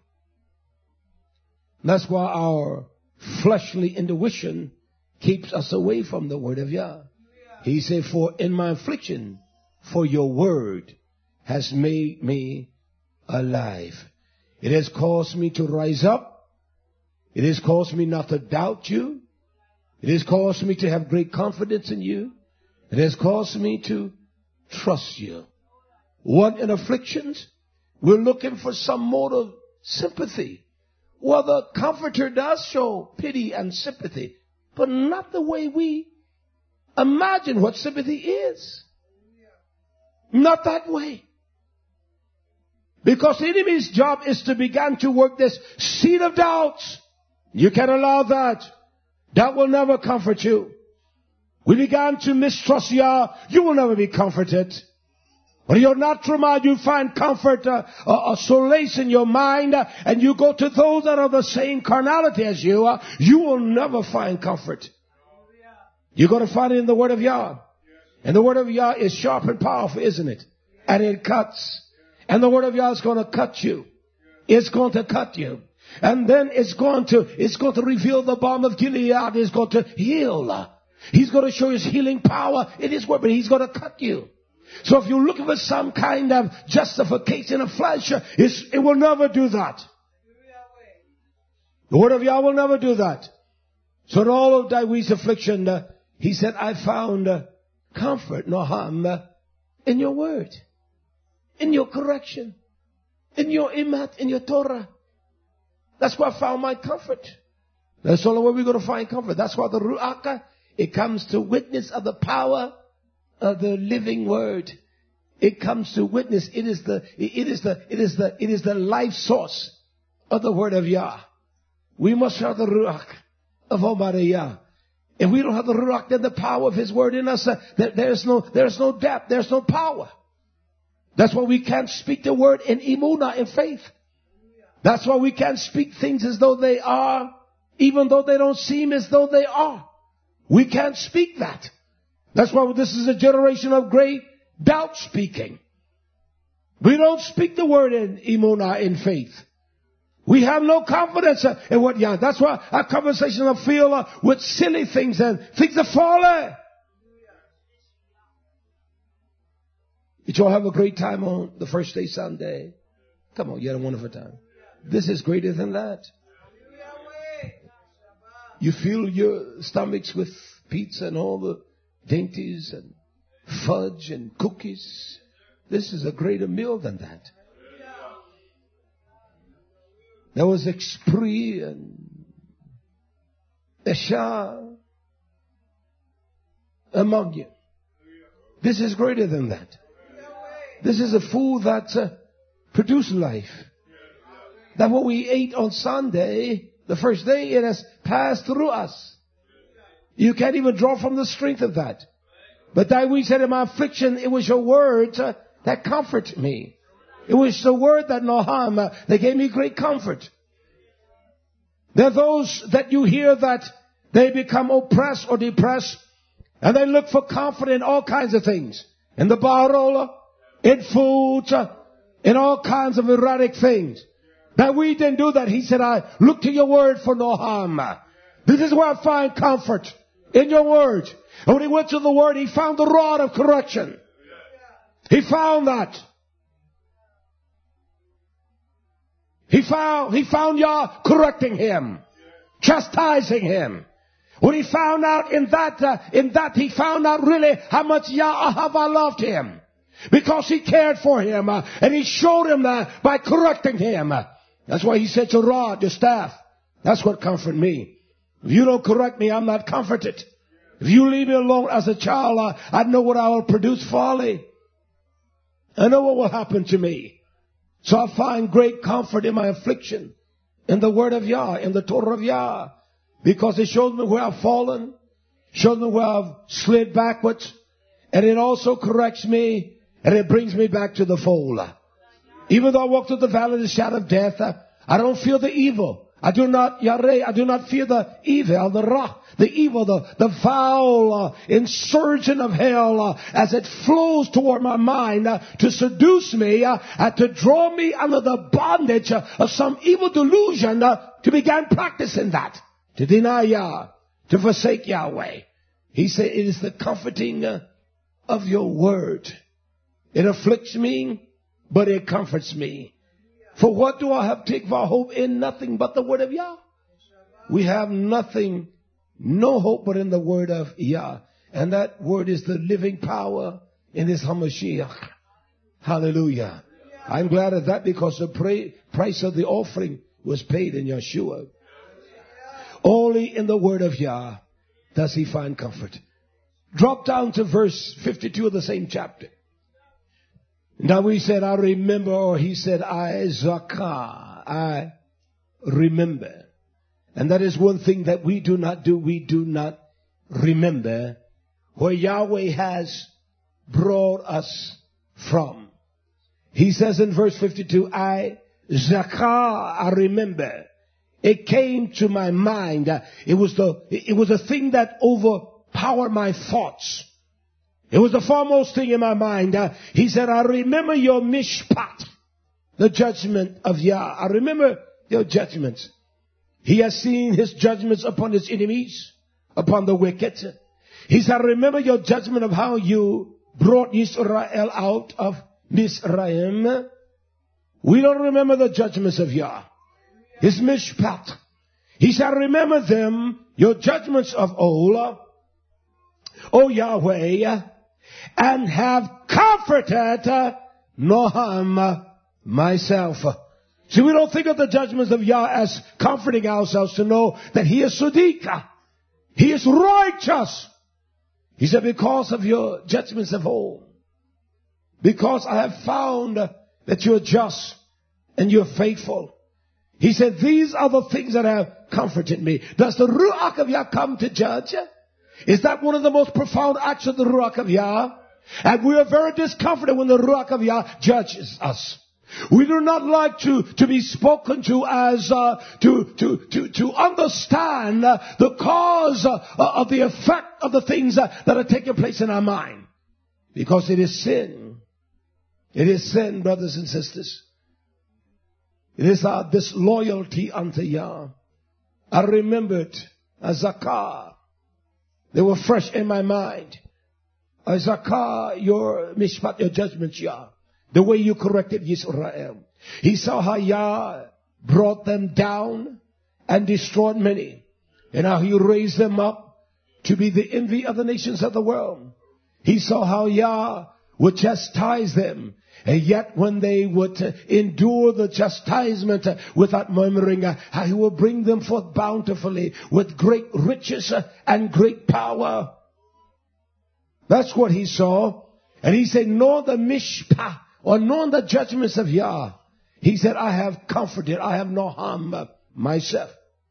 That's why our fleshly intuition keeps us away from the word of Yah. He said, for in my affliction, for your word has made me alive. It has caused me to rise up. It has caused me not to doubt you. It has caused me to have great confidence in you. It has caused me to trust you. What in afflictions? We're looking for some mode of sympathy. Well, the Comforter does show pity and sympathy, but not the way we imagine what sympathy is. Not that way. Because the enemy's job is to begin to work this seed of doubts. You can't allow that. That will never comfort you. we began to mistrust Yah, you will never be comforted. When you're natural mind, you find comfort, a solace in your mind, and you go to those that are the same carnality as you, you will never find comfort. You're going to find it in the Word of Yah. And the Word of Yah is sharp and powerful, isn't it? And it cuts. And the Word of Yah is going to cut you. It's going to cut you. And then it's going to reveal the balm of Gilead. It's going to heal. He's going to show His healing power in His Word, but He's going to cut you. So if you're looking for some kind of justification of flesh, it will never do that. The Word of Yah will never do that. So in all of David's affliction, he said, I found comfort, no harm, in your Word, in your correction, in your imat, in your Torah. That's where I found my comfort. That's the only way we're going to find comfort. That's why the Ruach, it comes to witness of the power of the living Word. It comes to witness. It is the life source of the Word of Yah. We must have the Ruach of Almighty Yah. If we don't have the Ruach, then the power of His Word in us, there's no depth, there's no power. That's why we can't speak the Word in emunah, in faith. That's why we can't speak things as though they are, even though they don't seem as though they are. We can't speak that. That's why this is a generation of great doubt speaking. We don't speak the Word in emunah, in faith. We have no confidence in what Yah. That's why our conversations are filled with silly things and things that folly. Did y'all have a great time on the first day Sunday? Come on, you had a wonderful time. This is greater than that. You fill your stomachs with pizza and all the dainties and fudge and cookies. This is a greater meal than that. There was Esprit and Esha among you. This is greater than that. This is a food that produces life. That what we ate on Sunday, the first day, it has passed through us. You can't even draw from the strength of that. But David said, in my affliction, it was your word that comforted me. It was the word that no harm, that gave me great comfort. There are those that you hear that they become oppressed or depressed, and they look for comfort in all kinds of things. In the bottle, in food, in all kinds of erratic things. David didn't do that. He said, I look to your word for no harm. This is where I find comfort, in your word. And when he went to the word, he found the rod of correction. He found that. He found Yah correcting him, chastising him. When he found out in that he found out really how much Yahweh loved him. Because he cared for him, and he showed him that by correcting him. That's why he said, your rod, your staff, that's what comforted me. If you don't correct me, I'm not comforted. If you leave me alone as a child, I know what I will produce, folly. I know what will happen to me. So I find great comfort in my affliction, in the word of Yah, in the Torah of Yah. Because it shows me where I've fallen, shows me where I've slid backwards, and it also corrects me, and it brings me back to the fold. Even though I walk through the valley of the shadow of death, I don't feel the evil. I do not fear the evil, the evil, the foul insurgent of hell as it flows toward my mind to seduce me, to draw me under the bondage of some evil delusion to begin practicing that, to deny Yah, to forsake Yahweh. He said, it is the comforting of your word. It afflicts me, but it comforts me. For what do I have take our hope in? Nothing but the word of Yah. We have nothing, no hope but in the word of Yah. And that word is the living power in His HaMashiach. Hallelujah. I'm glad of that because the price of the offering was paid in Yeshua. Only in the word of Yah does he find comfort. Drop down to verse 52 of the same chapter. Now we said, I remember, or he said, I remember. And that is one thing that we do not do. We do not remember where Yahweh has brought us from. He says in verse 52, I remember. It came to my mind. It was a thing that overpowered my thoughts. It was the foremost thing in my mind. He said, I remember your mishpat, the judgment of Yah. I remember your judgments. He has seen his judgments upon his enemies, upon the wicked. He said, remember your judgment of how you brought Israel out of Mizraim. We don't remember the judgments of Yah. His mishpat. He said, remember them, your judgments of old, O Yahweh, and have comforted Noam myself. See, we don't think of the judgments of Yah as comforting ourselves to know that He is Sadiq. He is righteous. He said, because of your judgments of old, because I have found that you're just and you're faithful. He said, these are the things that have comforted me. Does the Ruach of Yah come to judge? Is that one of the most profound acts of the Ruach of Yah? And we are very discomforted when the Ruach of Yah judges us. We do not like to be spoken to as to understand the cause of the effect of the things that are taking place in our mind. Because it is sin. It is sin, brothers and sisters. It is our disloyalty unto Yah. I remembered Zakah. They were fresh in my mind. Zakah, your mishpat, your judgments, Yah. The way you corrected Israel. He saw how Yah brought them down and destroyed many. And how He raised them up to be the envy of the nations of the world. He saw how Yah would chastise them. And yet when they would endure the chastisement without murmuring, how He will bring them forth bountifully with great riches and great power. That's what He saw. And He said, know the mishpah, or know the judgments of Yah. He said, I have comforted, I have no harm myself.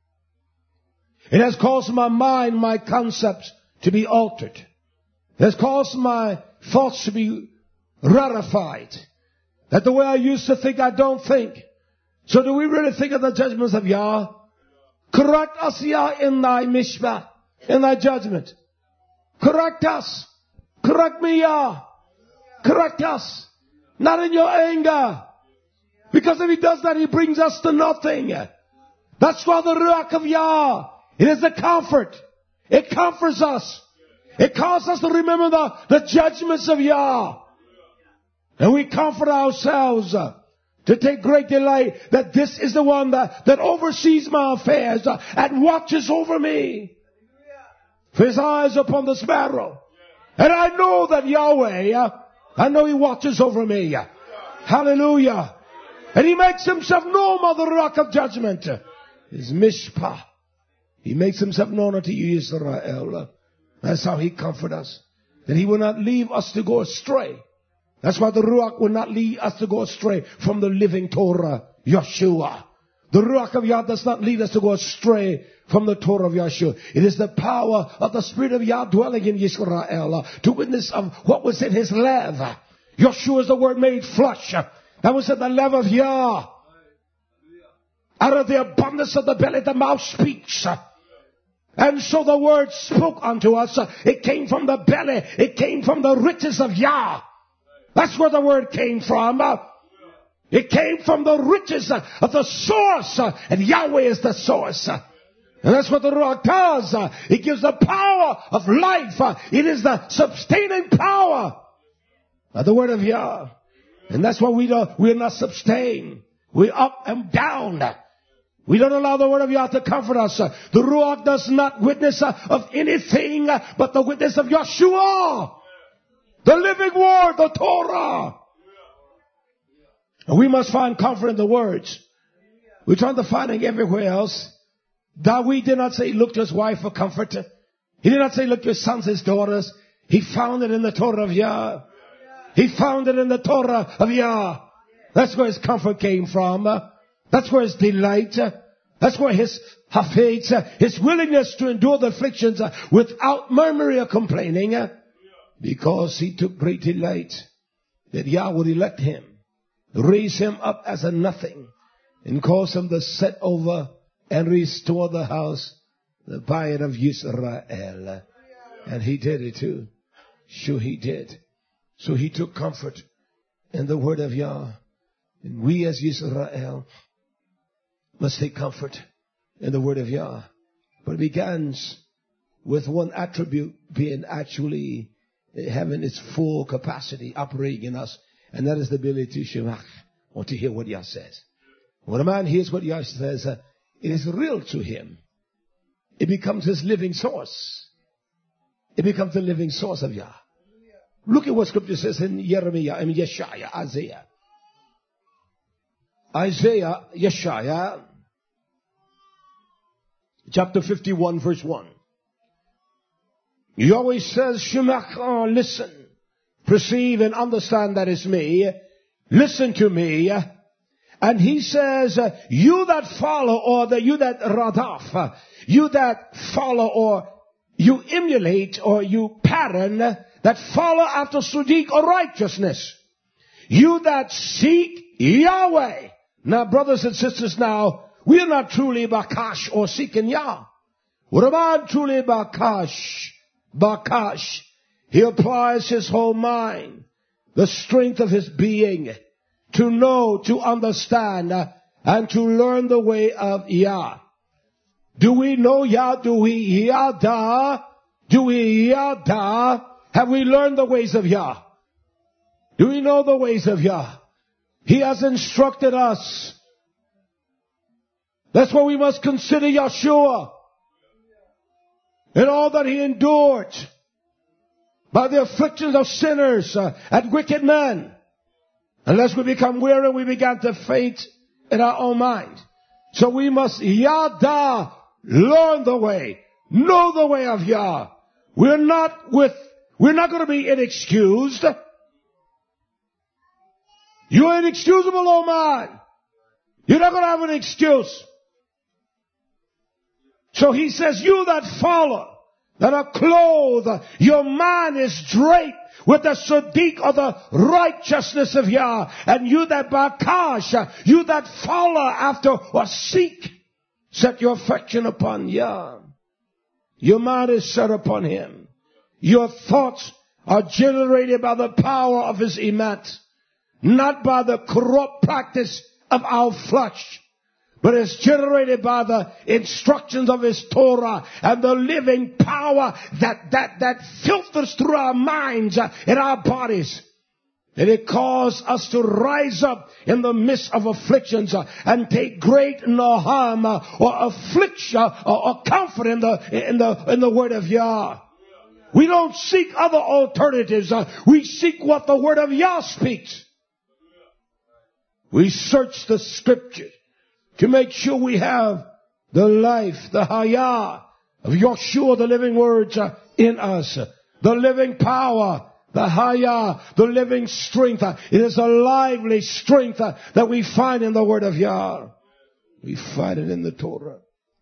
It has caused my mind, my concepts to be altered. It has caused my thoughts to be ratified. That the way I used to think, I don't think. So do we really think of the judgments of Yah? Correct us, Yah, in thy mishpah, in thy judgment. Correct us. Correct me, Yah. Correct us. Not in your anger. Because if He does that, He brings us to nothing. That's why the Ruach of Yah, it is the comfort. It comforts us. It causes us to remember the judgments of Yah. And we comfort ourselves to take great delight that this is the one that oversees my affairs and watches over me. For His eyes upon the sparrow. And I know that Yahweh, I know He watches over me. Hallelujah. And He makes Himself known by the rock of judgment. His mishpah. He makes Himself known unto you, Israel. That's how He comforts us. That He will not leave us to go astray. That's why the Ruach will not lead us to go astray from the living Torah, Yeshua. The Ruach of Yah does not lead us to go astray from the Torah of Yeshua. It is the power of the Spirit of Yah dwelling in Israel to witness of what was in His lev. Yeshua is the Word made flesh. That was in the lev of Yah. Out of the abundance of the belly, the mouth speaks. And so the Word spoke unto us. It came from the belly. It came from the riches of Yah. That's where the Word came from. It came from the riches of the source. And Yahweh is the source. And that's what the Ruach does. It gives the power of life. It is the sustaining power of the Word of Yah. And that's why we're not sustained. We're up and down. We don't allow the Word of Yah to comfort us. The Ruach does not witness of anything but the witness of Yeshua. The living Word, the Torah. And we must find comfort in the words. We're trying to find it everywhere else. David did not say, look to his wife for comfort. He did not say, look to his sons, his daughters. He found it in the Torah of Yah. He found it in the Torah of Yah. That's where his comfort came from. That's where his delight. That's where his faith, his willingness to endure the afflictions without murmuring or complaining, because he took great delight that Yah would elect him, raise him up as a nothing, and cause him to set over and restore the house, the Bayit of Yisrael. And he did it too. Sure he did. So he took comfort in the word of Yah. And we as Yisrael must take comfort in the word of Yah. But it begins with one attribute being actually having its full capacity operating in us. And that is the ability to shemach, or to hear what Yah says. When a man hears what Yah says, it is real to him. It becomes his living source. It becomes the living source of Yah. Look at what scripture says in Isaiah. Yeshaya, chapter 51, verse 1. He always says, Shemach, listen, perceive and understand that it's me. Listen to me. And he says, you that follow, or you that radaf, you that follow, or you emulate, or you pattern, that follow after Sadiq or righteousness. You that seek Yahweh. Now, brothers and sisters, now, we are not truly Bakash or seeking Yah. What about truly Bakash? Bakash. He applies his whole mind, the strength of his being, to know, to understand, and to learn the way of Yah. Do we know Yah? Do we Yada? Do we Yada? Have we learned the ways of Yah? Do we know the ways of Yah? He has instructed us. That's why we must consider Yeshua and all that he endured by the afflictions of sinners and wicked men. Unless we become weary, we begin to faint in our own mind. So we must Yada, learn the way, know the way of Yah. We're not going to be inexcused. You're inexcusable, oh man. You're not going to have an excuse. So he says, you that follow, that are clothed, your mind is draped with the Sadiq, or the righteousness of Yah. And you that Bakash, you that follow after or seek, set your affection upon Yah. Your mind is set upon him. Your thoughts are generated by the power of his imat, not by the corrupt practice of our flesh, but it's generated by the instructions of his Torah and the living power that filters through our minds and our bodies. And it causes us to rise up in the midst of afflictions and take great no harm or affliction or comfort in the word of Yah. We don't seek other alternatives. We seek what the word of Yah speaks. We search the scripture to make sure we have the life, the hayah of Yeshua, the living words in us, the living power, the hayah, the living strength. It is a lively strength that we find in the word of Yah. We find it in the Torah.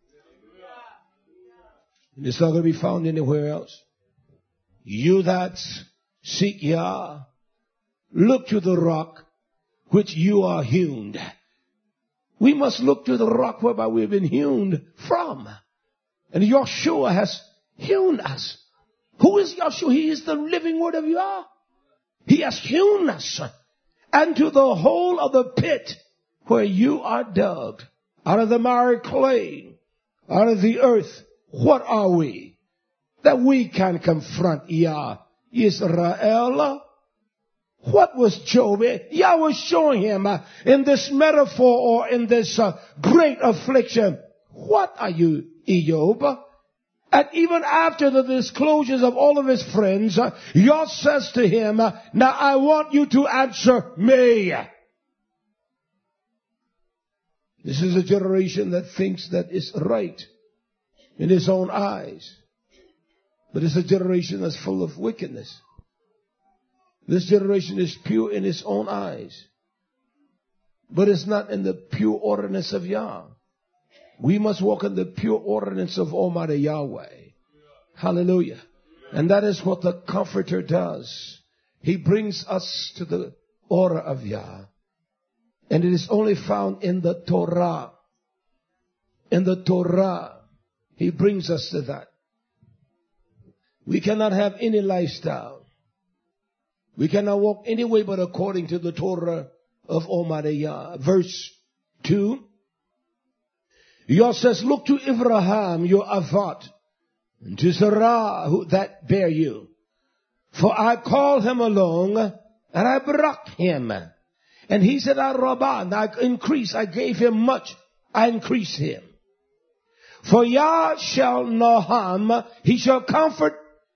And it's not going to be found anywhere else. You that seek Yah, look to the rock which you are hewn. We must look to the rock whereby we've been hewn from. And Yeshua has hewn us. Who is Yeshua? He is the living word of Yah. He has hewn us. And to the hole of the pit where you are dug, out of the miry clay, out of the earth, what are we? That we can confront Yah, Israel. What was Job? Yah was showing him in this metaphor or in this great affliction. What are you, Job? And even after the disclosures of all of his friends, Yah says to him, now I want you to answer me. This is a generation that thinks that it's right in his own eyes. But it's a generation that's full of wickedness. This generation is pure in its own eyes. But it's not in the pure ordinance of Yah. We must walk in the pure ordinance of Almighty Yahweh. Hallelujah. And that is what the Comforter does. He brings us to the order of Yah. And it is only found in the Torah. In the Torah, He brings us to that. We cannot have any lifestyle. We cannot walk any way but according to the Torah of Almighty Yah. Verse 2. Yah says, look to Abraham, your avat, and to Sarah, who that bear you. For I called him along, and I brought him. And he said, I rabban, I increase, I gave him much, I increased him. For Yah shall Noham, he shall comfort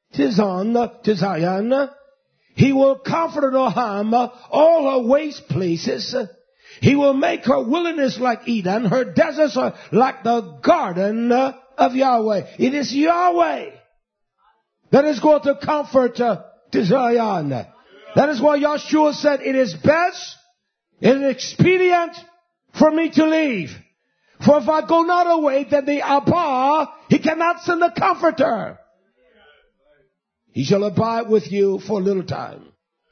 to Zion. He will comfort Noham, all her waste places. He will make her wilderness like Eden, her deserts are like the garden of Yahweh. It is Yahweh that is going to comfort to Zion. That is why Yahshua said, it is best, it is expedient for me to leave. For if I go not away, then the Abba, he cannot send the comforter. He shall abide with you for a little time.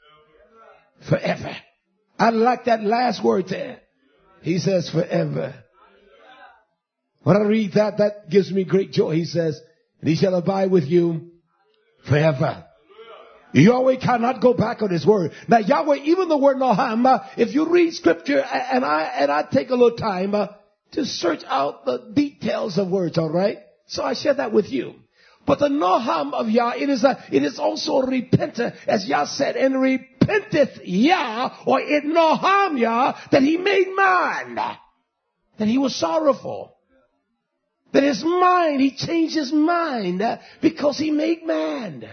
Forever. I like that last word there. He says forever. When I read that, that gives me great joy. He says, and he shall abide with you forever. Yahweh cannot go back on his word. Now Yahweh, even the word Noham, if you read scripture, and I take a little time to search out the details of words, all right? So I share that with you. But the Noham of Yah, it is also a repenter, as Yah said, and repenteth Yah, or it Noham Yah, that he made man. That he was sorrowful. That his mind, he changed his mind because he made man.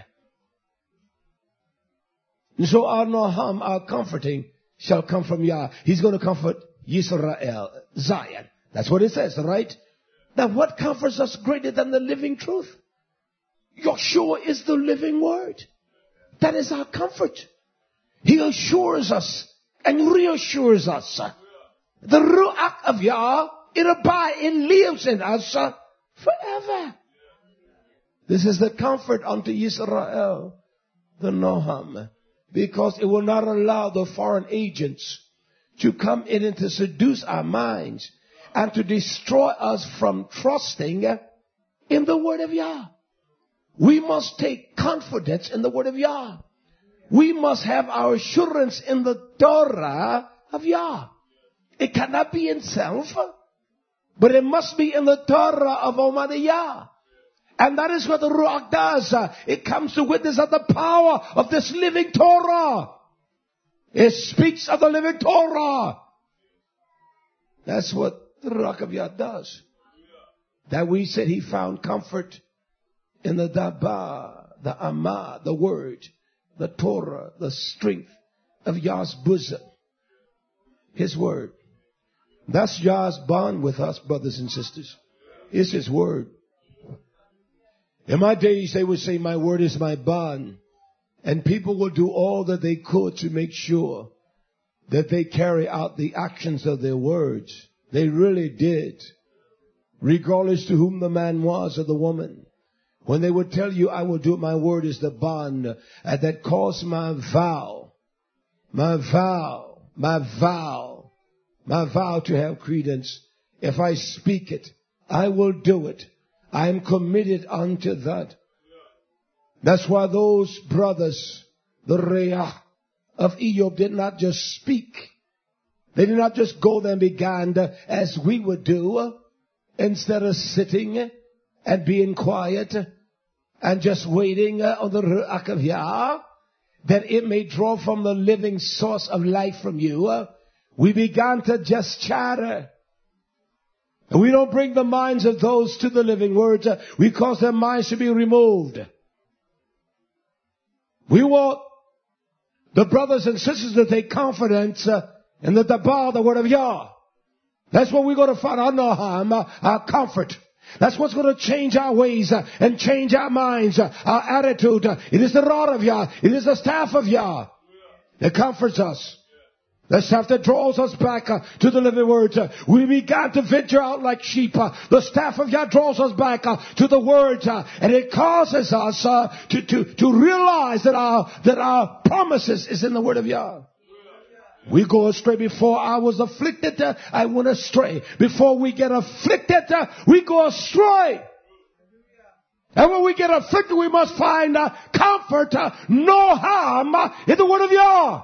And so our Noham, our comforting, shall come from Yah. He's going to comfort Yisrael, Zion. That's what it says, right? Now what comforts us greater than the living truth? Yahshua is the living word. That is our comfort. He assures us and reassures us. The Ruach of Yah, it abides, it lives in us forever. This is the comfort unto Yisrael, the Noham, because it will not allow the foreign agents to come in and to seduce our minds and to destroy us from trusting in the word of Yah. We must take confidence in the word of Yah. We must have our assurance in the Torah of Yah. It cannot be in self, but it must be in the Torah of Almighty Yah. And that is what the Ruach does. It comes to witness of the power of this living Torah. It speaks of the living Torah. That's what the Ruach of Yah does. That we said he found comfort in the Daba, the Amah, the word, the Torah, the strength of Yah's bosom. His word. That's Yah's bond with us, brothers and sisters. It's his word. In my days, they would say, my word is my bond. And people will do all that they could to make sure that they carry out the actions of their words. They really did. Regardless to whom the man was or the woman. When they would tell you, I will do it, my word is the bond that calls my vow to have credence. If I speak it, I will do it. I am committed unto that. That's why those brothers, the Reah of Eob, did not just speak. They did not just go there and began as we would do, instead of sitting and being quiet and just waiting on the Ruach of Yah, that it may draw from the living source of life from you. We began to just chatter. And we don't bring the minds of those to the living words. We cause their minds to be removed. We want the brothers and sisters to take confidence in the Dabal, the word of Yah. That's what we're going to find our Noham, our comfort. That's what's going to change our ways and change our minds, our attitude. It is the rod of Yah. It is the staff of Yah that comforts us. The staff that draws us back to the living word. We began to venture out like sheep. The staff of Yah draws us back to the word, and it causes us to realize that our promises is in the word of Yah. We go astray. Before I was afflicted, I went astray. Before we get afflicted, we go astray. And when we get afflicted, we must find comfort, no harm in the word of Yah.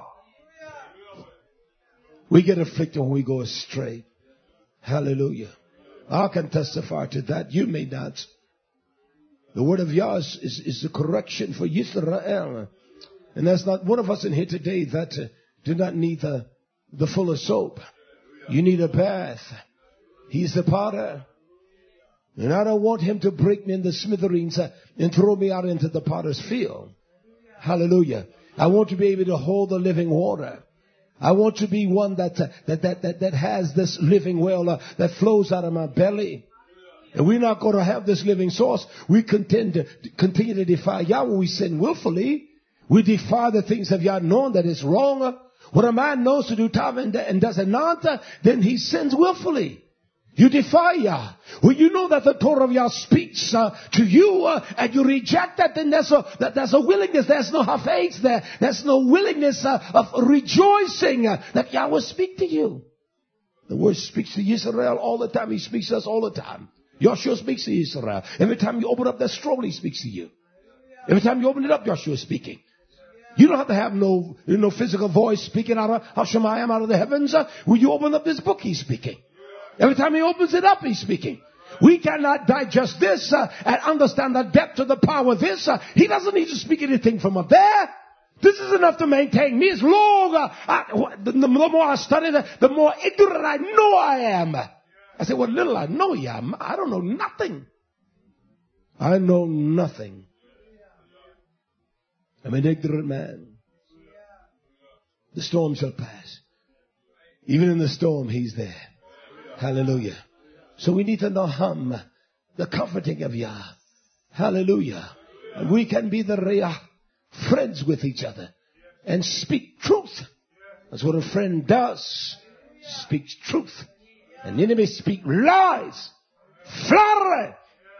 We get afflicted when we go astray. Hallelujah. I can testify to that. You may not. The word of Yah is the correction for Yisrael. And there's not one of us in here today that do not need the full of soap. You need a bath. He's the potter. And I don't want him to break me in the smithereens and throw me out into the potter's field. Hallelujah. I want to be able to hold the living water. I want to be one that has this living well that flows out of my belly. And we're not going to have this living source. We continue to defy Yah when we sin willfully. We defy the things of Yah knowing that it's wrong. When a man knows to do time and does it not, then he sins willfully. You defy Yah. When you know that the Torah of Yah speaks to you and you reject that, then there's a willingness. There's no hafetz there. There's no willingness of rejoicing that Yah will speak to you. The word speaks to Israel all the time. He speaks to us all the time. Yahshua speaks to Israel. Every time you open up that scroll, he speaks to you. Every time you open it up, Yahshua is speaking. You don't have to have no physical voice speaking out of Hashemayim, out of the heavens. When you open up this book, he's speaking. Every time he opens it up, he's speaking. We cannot digest this and understand the depth of the power of this. He doesn't need to speak anything from up there. This is enough to maintain me. As long the more I study, the more ignorant I know I am. I say, what little I know, Yah, I don't know nothing. I know nothing. I'm an ignorant man. The storm shall pass. Even in the storm, he's there. Hallelujah. So we need to know him, the comforting of Yah. Hallelujah. And we can be the Reah, friends with each other, and speak truth. That's what a friend does. Speaks truth. An enemy speak lies. Flattery.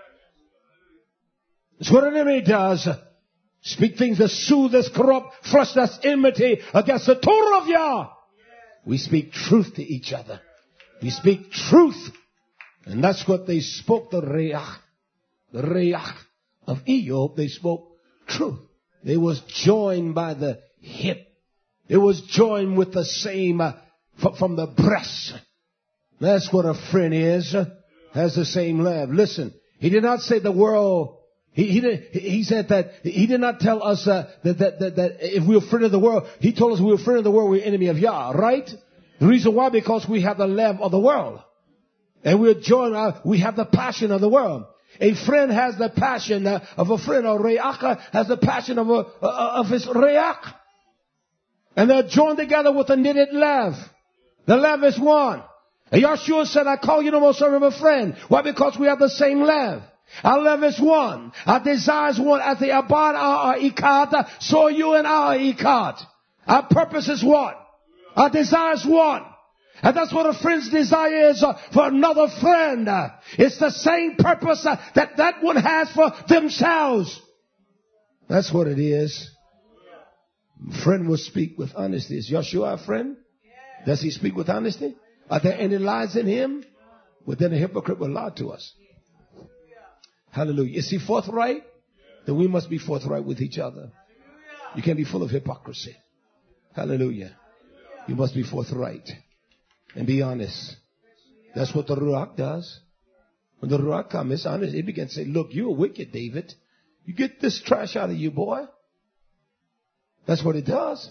That's what an enemy does. Speak things that soothe us, corrupt, flush us, enmity against the Torah of Yah. We speak truth to each other. We speak truth. And that's what they spoke, the Reach of Eob. They spoke truth. They was joined by the hip. It was joined with the same from the breast. That's what a friend is. Has the same love. Listen, he did not say the world. He said that he did not tell us that if we were friend of the world. He told us we were friend of the world, we're enemy of Yah, right? The reason why, because we have the love of the world. And we're joined, we have the passion of the world. A friend has the passion of a friend. A re'ach has the passion of his re'ach. And they're joined together with a knitted love. The love is one. And Yahshua said, I call you no more servant but friend. Why? Because we have the same love. Our love is one. Our desire is one. As the abad are ikat, so you and I are ikat. Our purpose is one. Our desire is one. And that's what a friend's desire is for another friend. It's the same purpose that one has for themselves. That's what it is. Friend will speak with honesty. Is Yahshua a friend? Does he speak with honesty? Are there any lies in him? Well, then a hypocrite will lie to us. Hallelujah. Is he forthright? Then we must be forthright with each other. You can't be full of hypocrisy. Hallelujah. You must be forthright and be honest. That's what the Ruach does. When the Ruach comes, it's honest. It begins to say, look, you're wicked, David. You get this trash out of you, boy. That's what it does.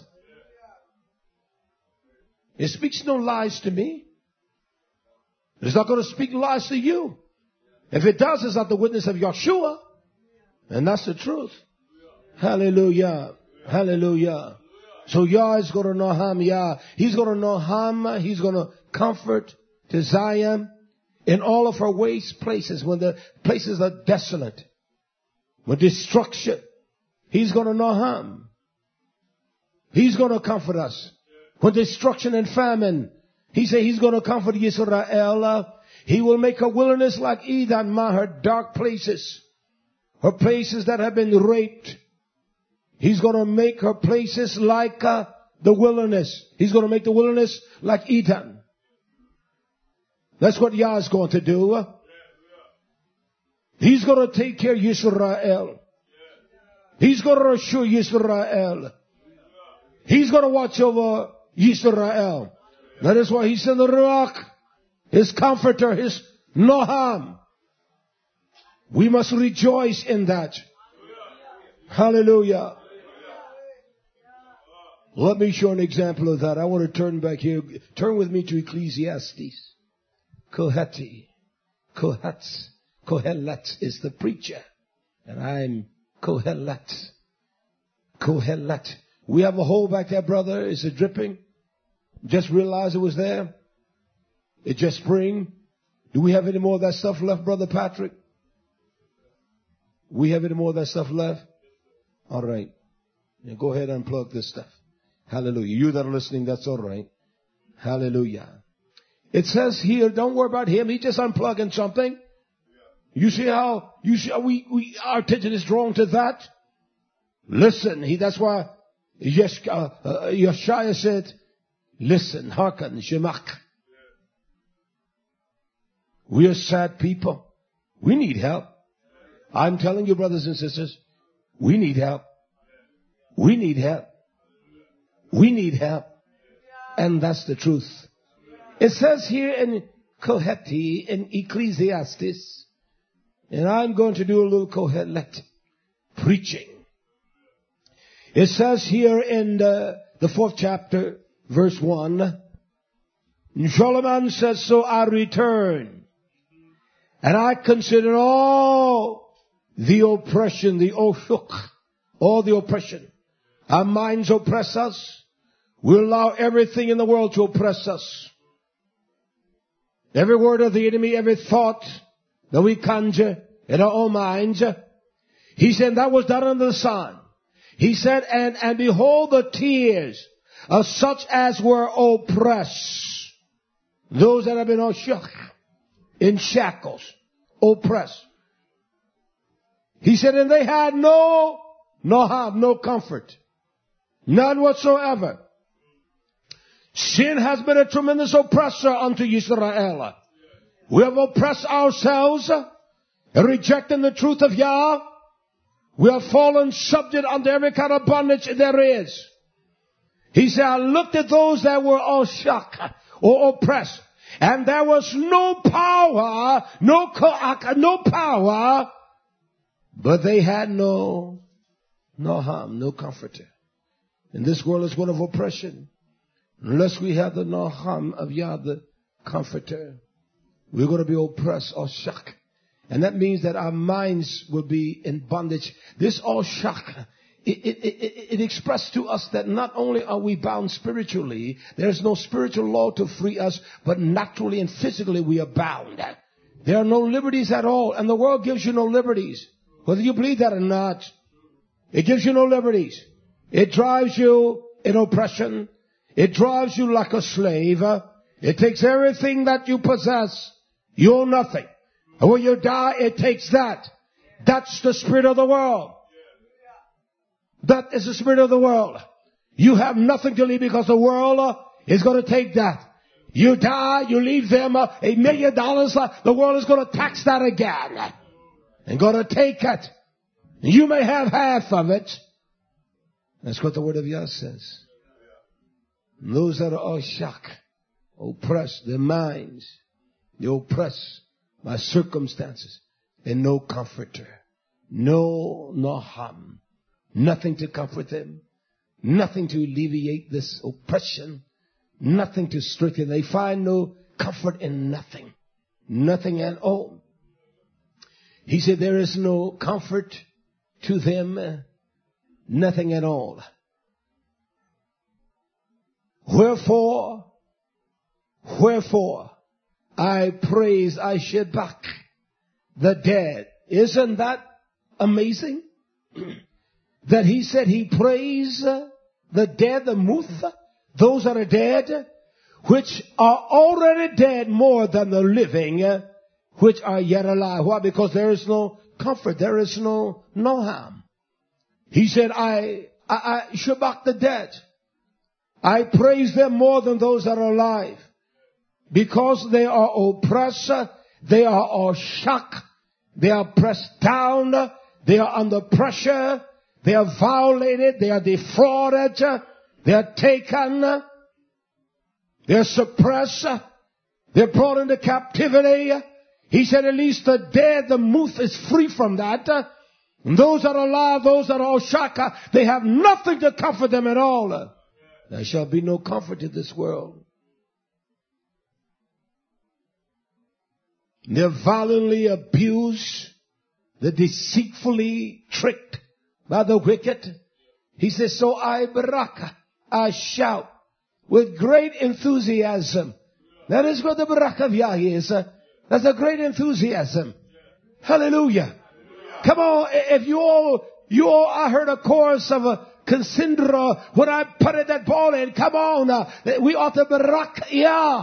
It speaks no lies to me. It's not going to speak lies to you. If it does, it's not the witness of Yahshua. And that's the truth. Hallelujah. Hallelujah. So Yah is going to know him. Yah. He's going to know him. He's going to comfort to Zion in all of her waste places, when the places are desolate, with destruction. He's going to know him. He's going to comfort us. when destruction and famine. He said he's going to comfort Israel. He will make her wilderness like Eden, her dark places, her places that have been raped. He's going to make her places like the wilderness. He's going to make the wilderness like Eden. That's what Yah is going to do. He's going to take care of Israel. He's going to assure Israel. He's going to watch over Israel. That is why he sent the Ruach, his comforter, his Noham. We must rejoice in that. Hallelujah. Let me show an example of that. I want to turn back here. Turn with me to Ecclesiastes. Kohelet is the preacher. And I'm Kohelet. We have a hole back there, brother. Is it dripping? Just realized it was there. It just spring. Do we have any more of that stuff left, Brother Patrick? We have any more of that stuff left? All right. Yeah, go ahead and unplug this stuff. Hallelujah. You that are listening, that's all right. Hallelujah. It says here, don't worry about him. He's just unplugging something. You see how our attention is drawn to that? Listen. That's why Yeshaya said, listen, hearken, shemak. We are sad people. We need help. I'm telling you, brothers and sisters, we need help. We need help. We need help. And that's the truth. It says here in Koheti, in Ecclesiastes, and I'm going to do a little Kohelet preaching. It says here in the 4th chapter, verse 1, Solomon says, so I return, and I consider all the oppression, the oshuk, all the oppression. Our minds oppress us. We allow everything in the world to oppress us. Every word of the enemy, every thought that we conjure in our own minds. He said that was done under the sun. He said, and behold the tears of such as were oppressed. Those that have been in shackles, oppressed. He said, and they had no comfort. None whatsoever. Sin has been a tremendous oppressor unto Israel. We have oppressed ourselves, rejecting the truth of Yah. We have fallen subject unto every kind of bondage there is. He said, I looked at those that were all shocked or oppressed, and there was no power, no power, but they had no harm, no comforter. And this world is one of oppression. Unless we have the Naham of Yah, the comforter, we're going to be oppressed or shocked. And that means that our minds will be in bondage. This all shock, it expressed to us that not only are we bound spiritually, there's no spiritual law to free us, but naturally and physically we are bound. There are no liberties at all, and the world gives you no liberties. Whether you believe that or not, it gives you no liberties. It drives you in oppression. It drives you like a slave. It takes everything that you possess. You own nothing. And when you die, it takes that. That's the spirit of the world. That is the spirit of the world. You have nothing to leave because the world is going to take that. You die, you leave them $1 million. The world is going to tax that again. And going to take it. You may have half of it. That's what the word of Yah says. And those that are all shocked, oppressed, their minds, they're oppressed by circumstances, and no comforter, no naham, nothing to comfort them, nothing to alleviate this oppression, nothing to strengthen. They find no comfort in nothing, nothing at all. He said there is no comfort to them, nothing at all. Wherefore, I praise, I shebach the dead. Isn't that amazing? That he said he praised the dead, the muth, those that are dead, which are already dead more than the living, which are yet alive. Why? Because there is no comfort. There is no harm. He said, I shabak the dead. I praise them more than those that are alive. Because they are oppressed, they are all shocked, they are pressed down, they are under pressure, they are violated, they are defrauded, they are taken, they are suppressed, they are brought into captivity. He said at least the dead, the muth is free from that. And those that are alive, those that are all shocked, they have nothing to comfort them at all. There shall be no comfort in this world. They're violently abused. They're deceitfully tricked by the wicked. He says, so I baraka, I shout with great enthusiasm. That is what the baraka of Yah is. That's a great enthusiasm. Hallelujah. Come on, if you all, I heard a chorus of a Considera when I putted that ball in. Come on, we ought to barak Yah.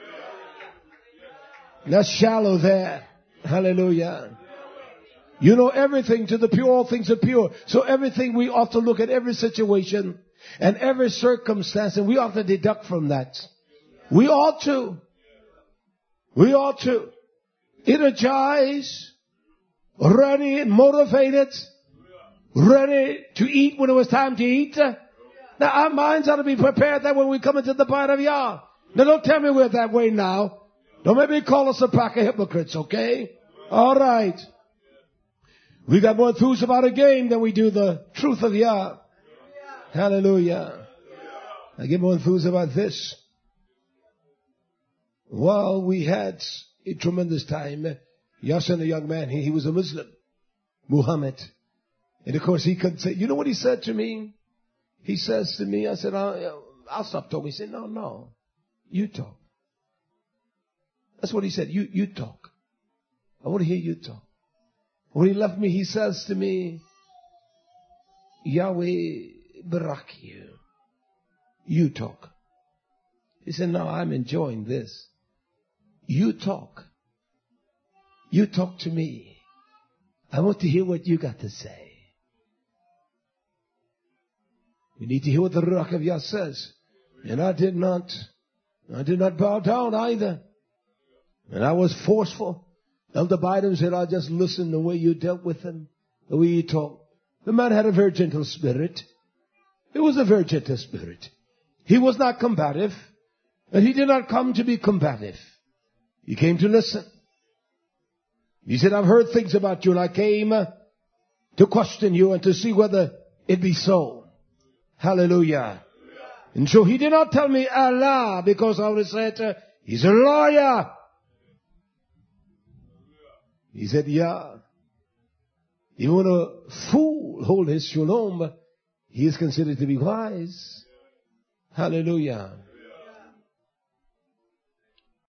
That's shallow there. Hallelujah. You know, everything to the pure, all things are pure. So everything we ought to look at every situation and every circumstance, and we ought to deduct from that. We ought to. We ought to. Energize, ready and motivated, ready to eat when it was time to eat. Now our minds ought to be prepared that when we come into the part of Yah. Now don't tell me we're that way now. Don't maybe call us a pack of hypocrites, okay? All right. We got more enthused about a game than we do the truth of Yah. Hallelujah. I get more enthused about this. Well, we had a tremendous time. Yassin, a young man, he was a Muslim. Muhammad. And of course he couldn't say, you know what he said to me? He says to me, I said, I'll stop talking. He said, no, you talk. That's what he said. You talk. I want to hear you talk. When he left me, he says to me, Yahweh barak you. You talk. He said, no, I'm enjoying this. You talk. You talk to me. I want to hear what you got to say. We need to hear what the Ruach of Yah says. And I did not bow down either. And I was forceful. Elder Biden said, I just listened the way you dealt with him, the way you talked. The man had a very gentle spirit. It was a very gentle spirit. He was not combative. And he did not come to be combative. He came to listen. He said, I've heard things about you, and I came to question you and to see whether it be so. Hallelujah. And so he did not tell me Allah, because I would have said, he's a liar. He said, yeah. Even when a fool hold his shalom, he is considered to be wise. Hallelujah.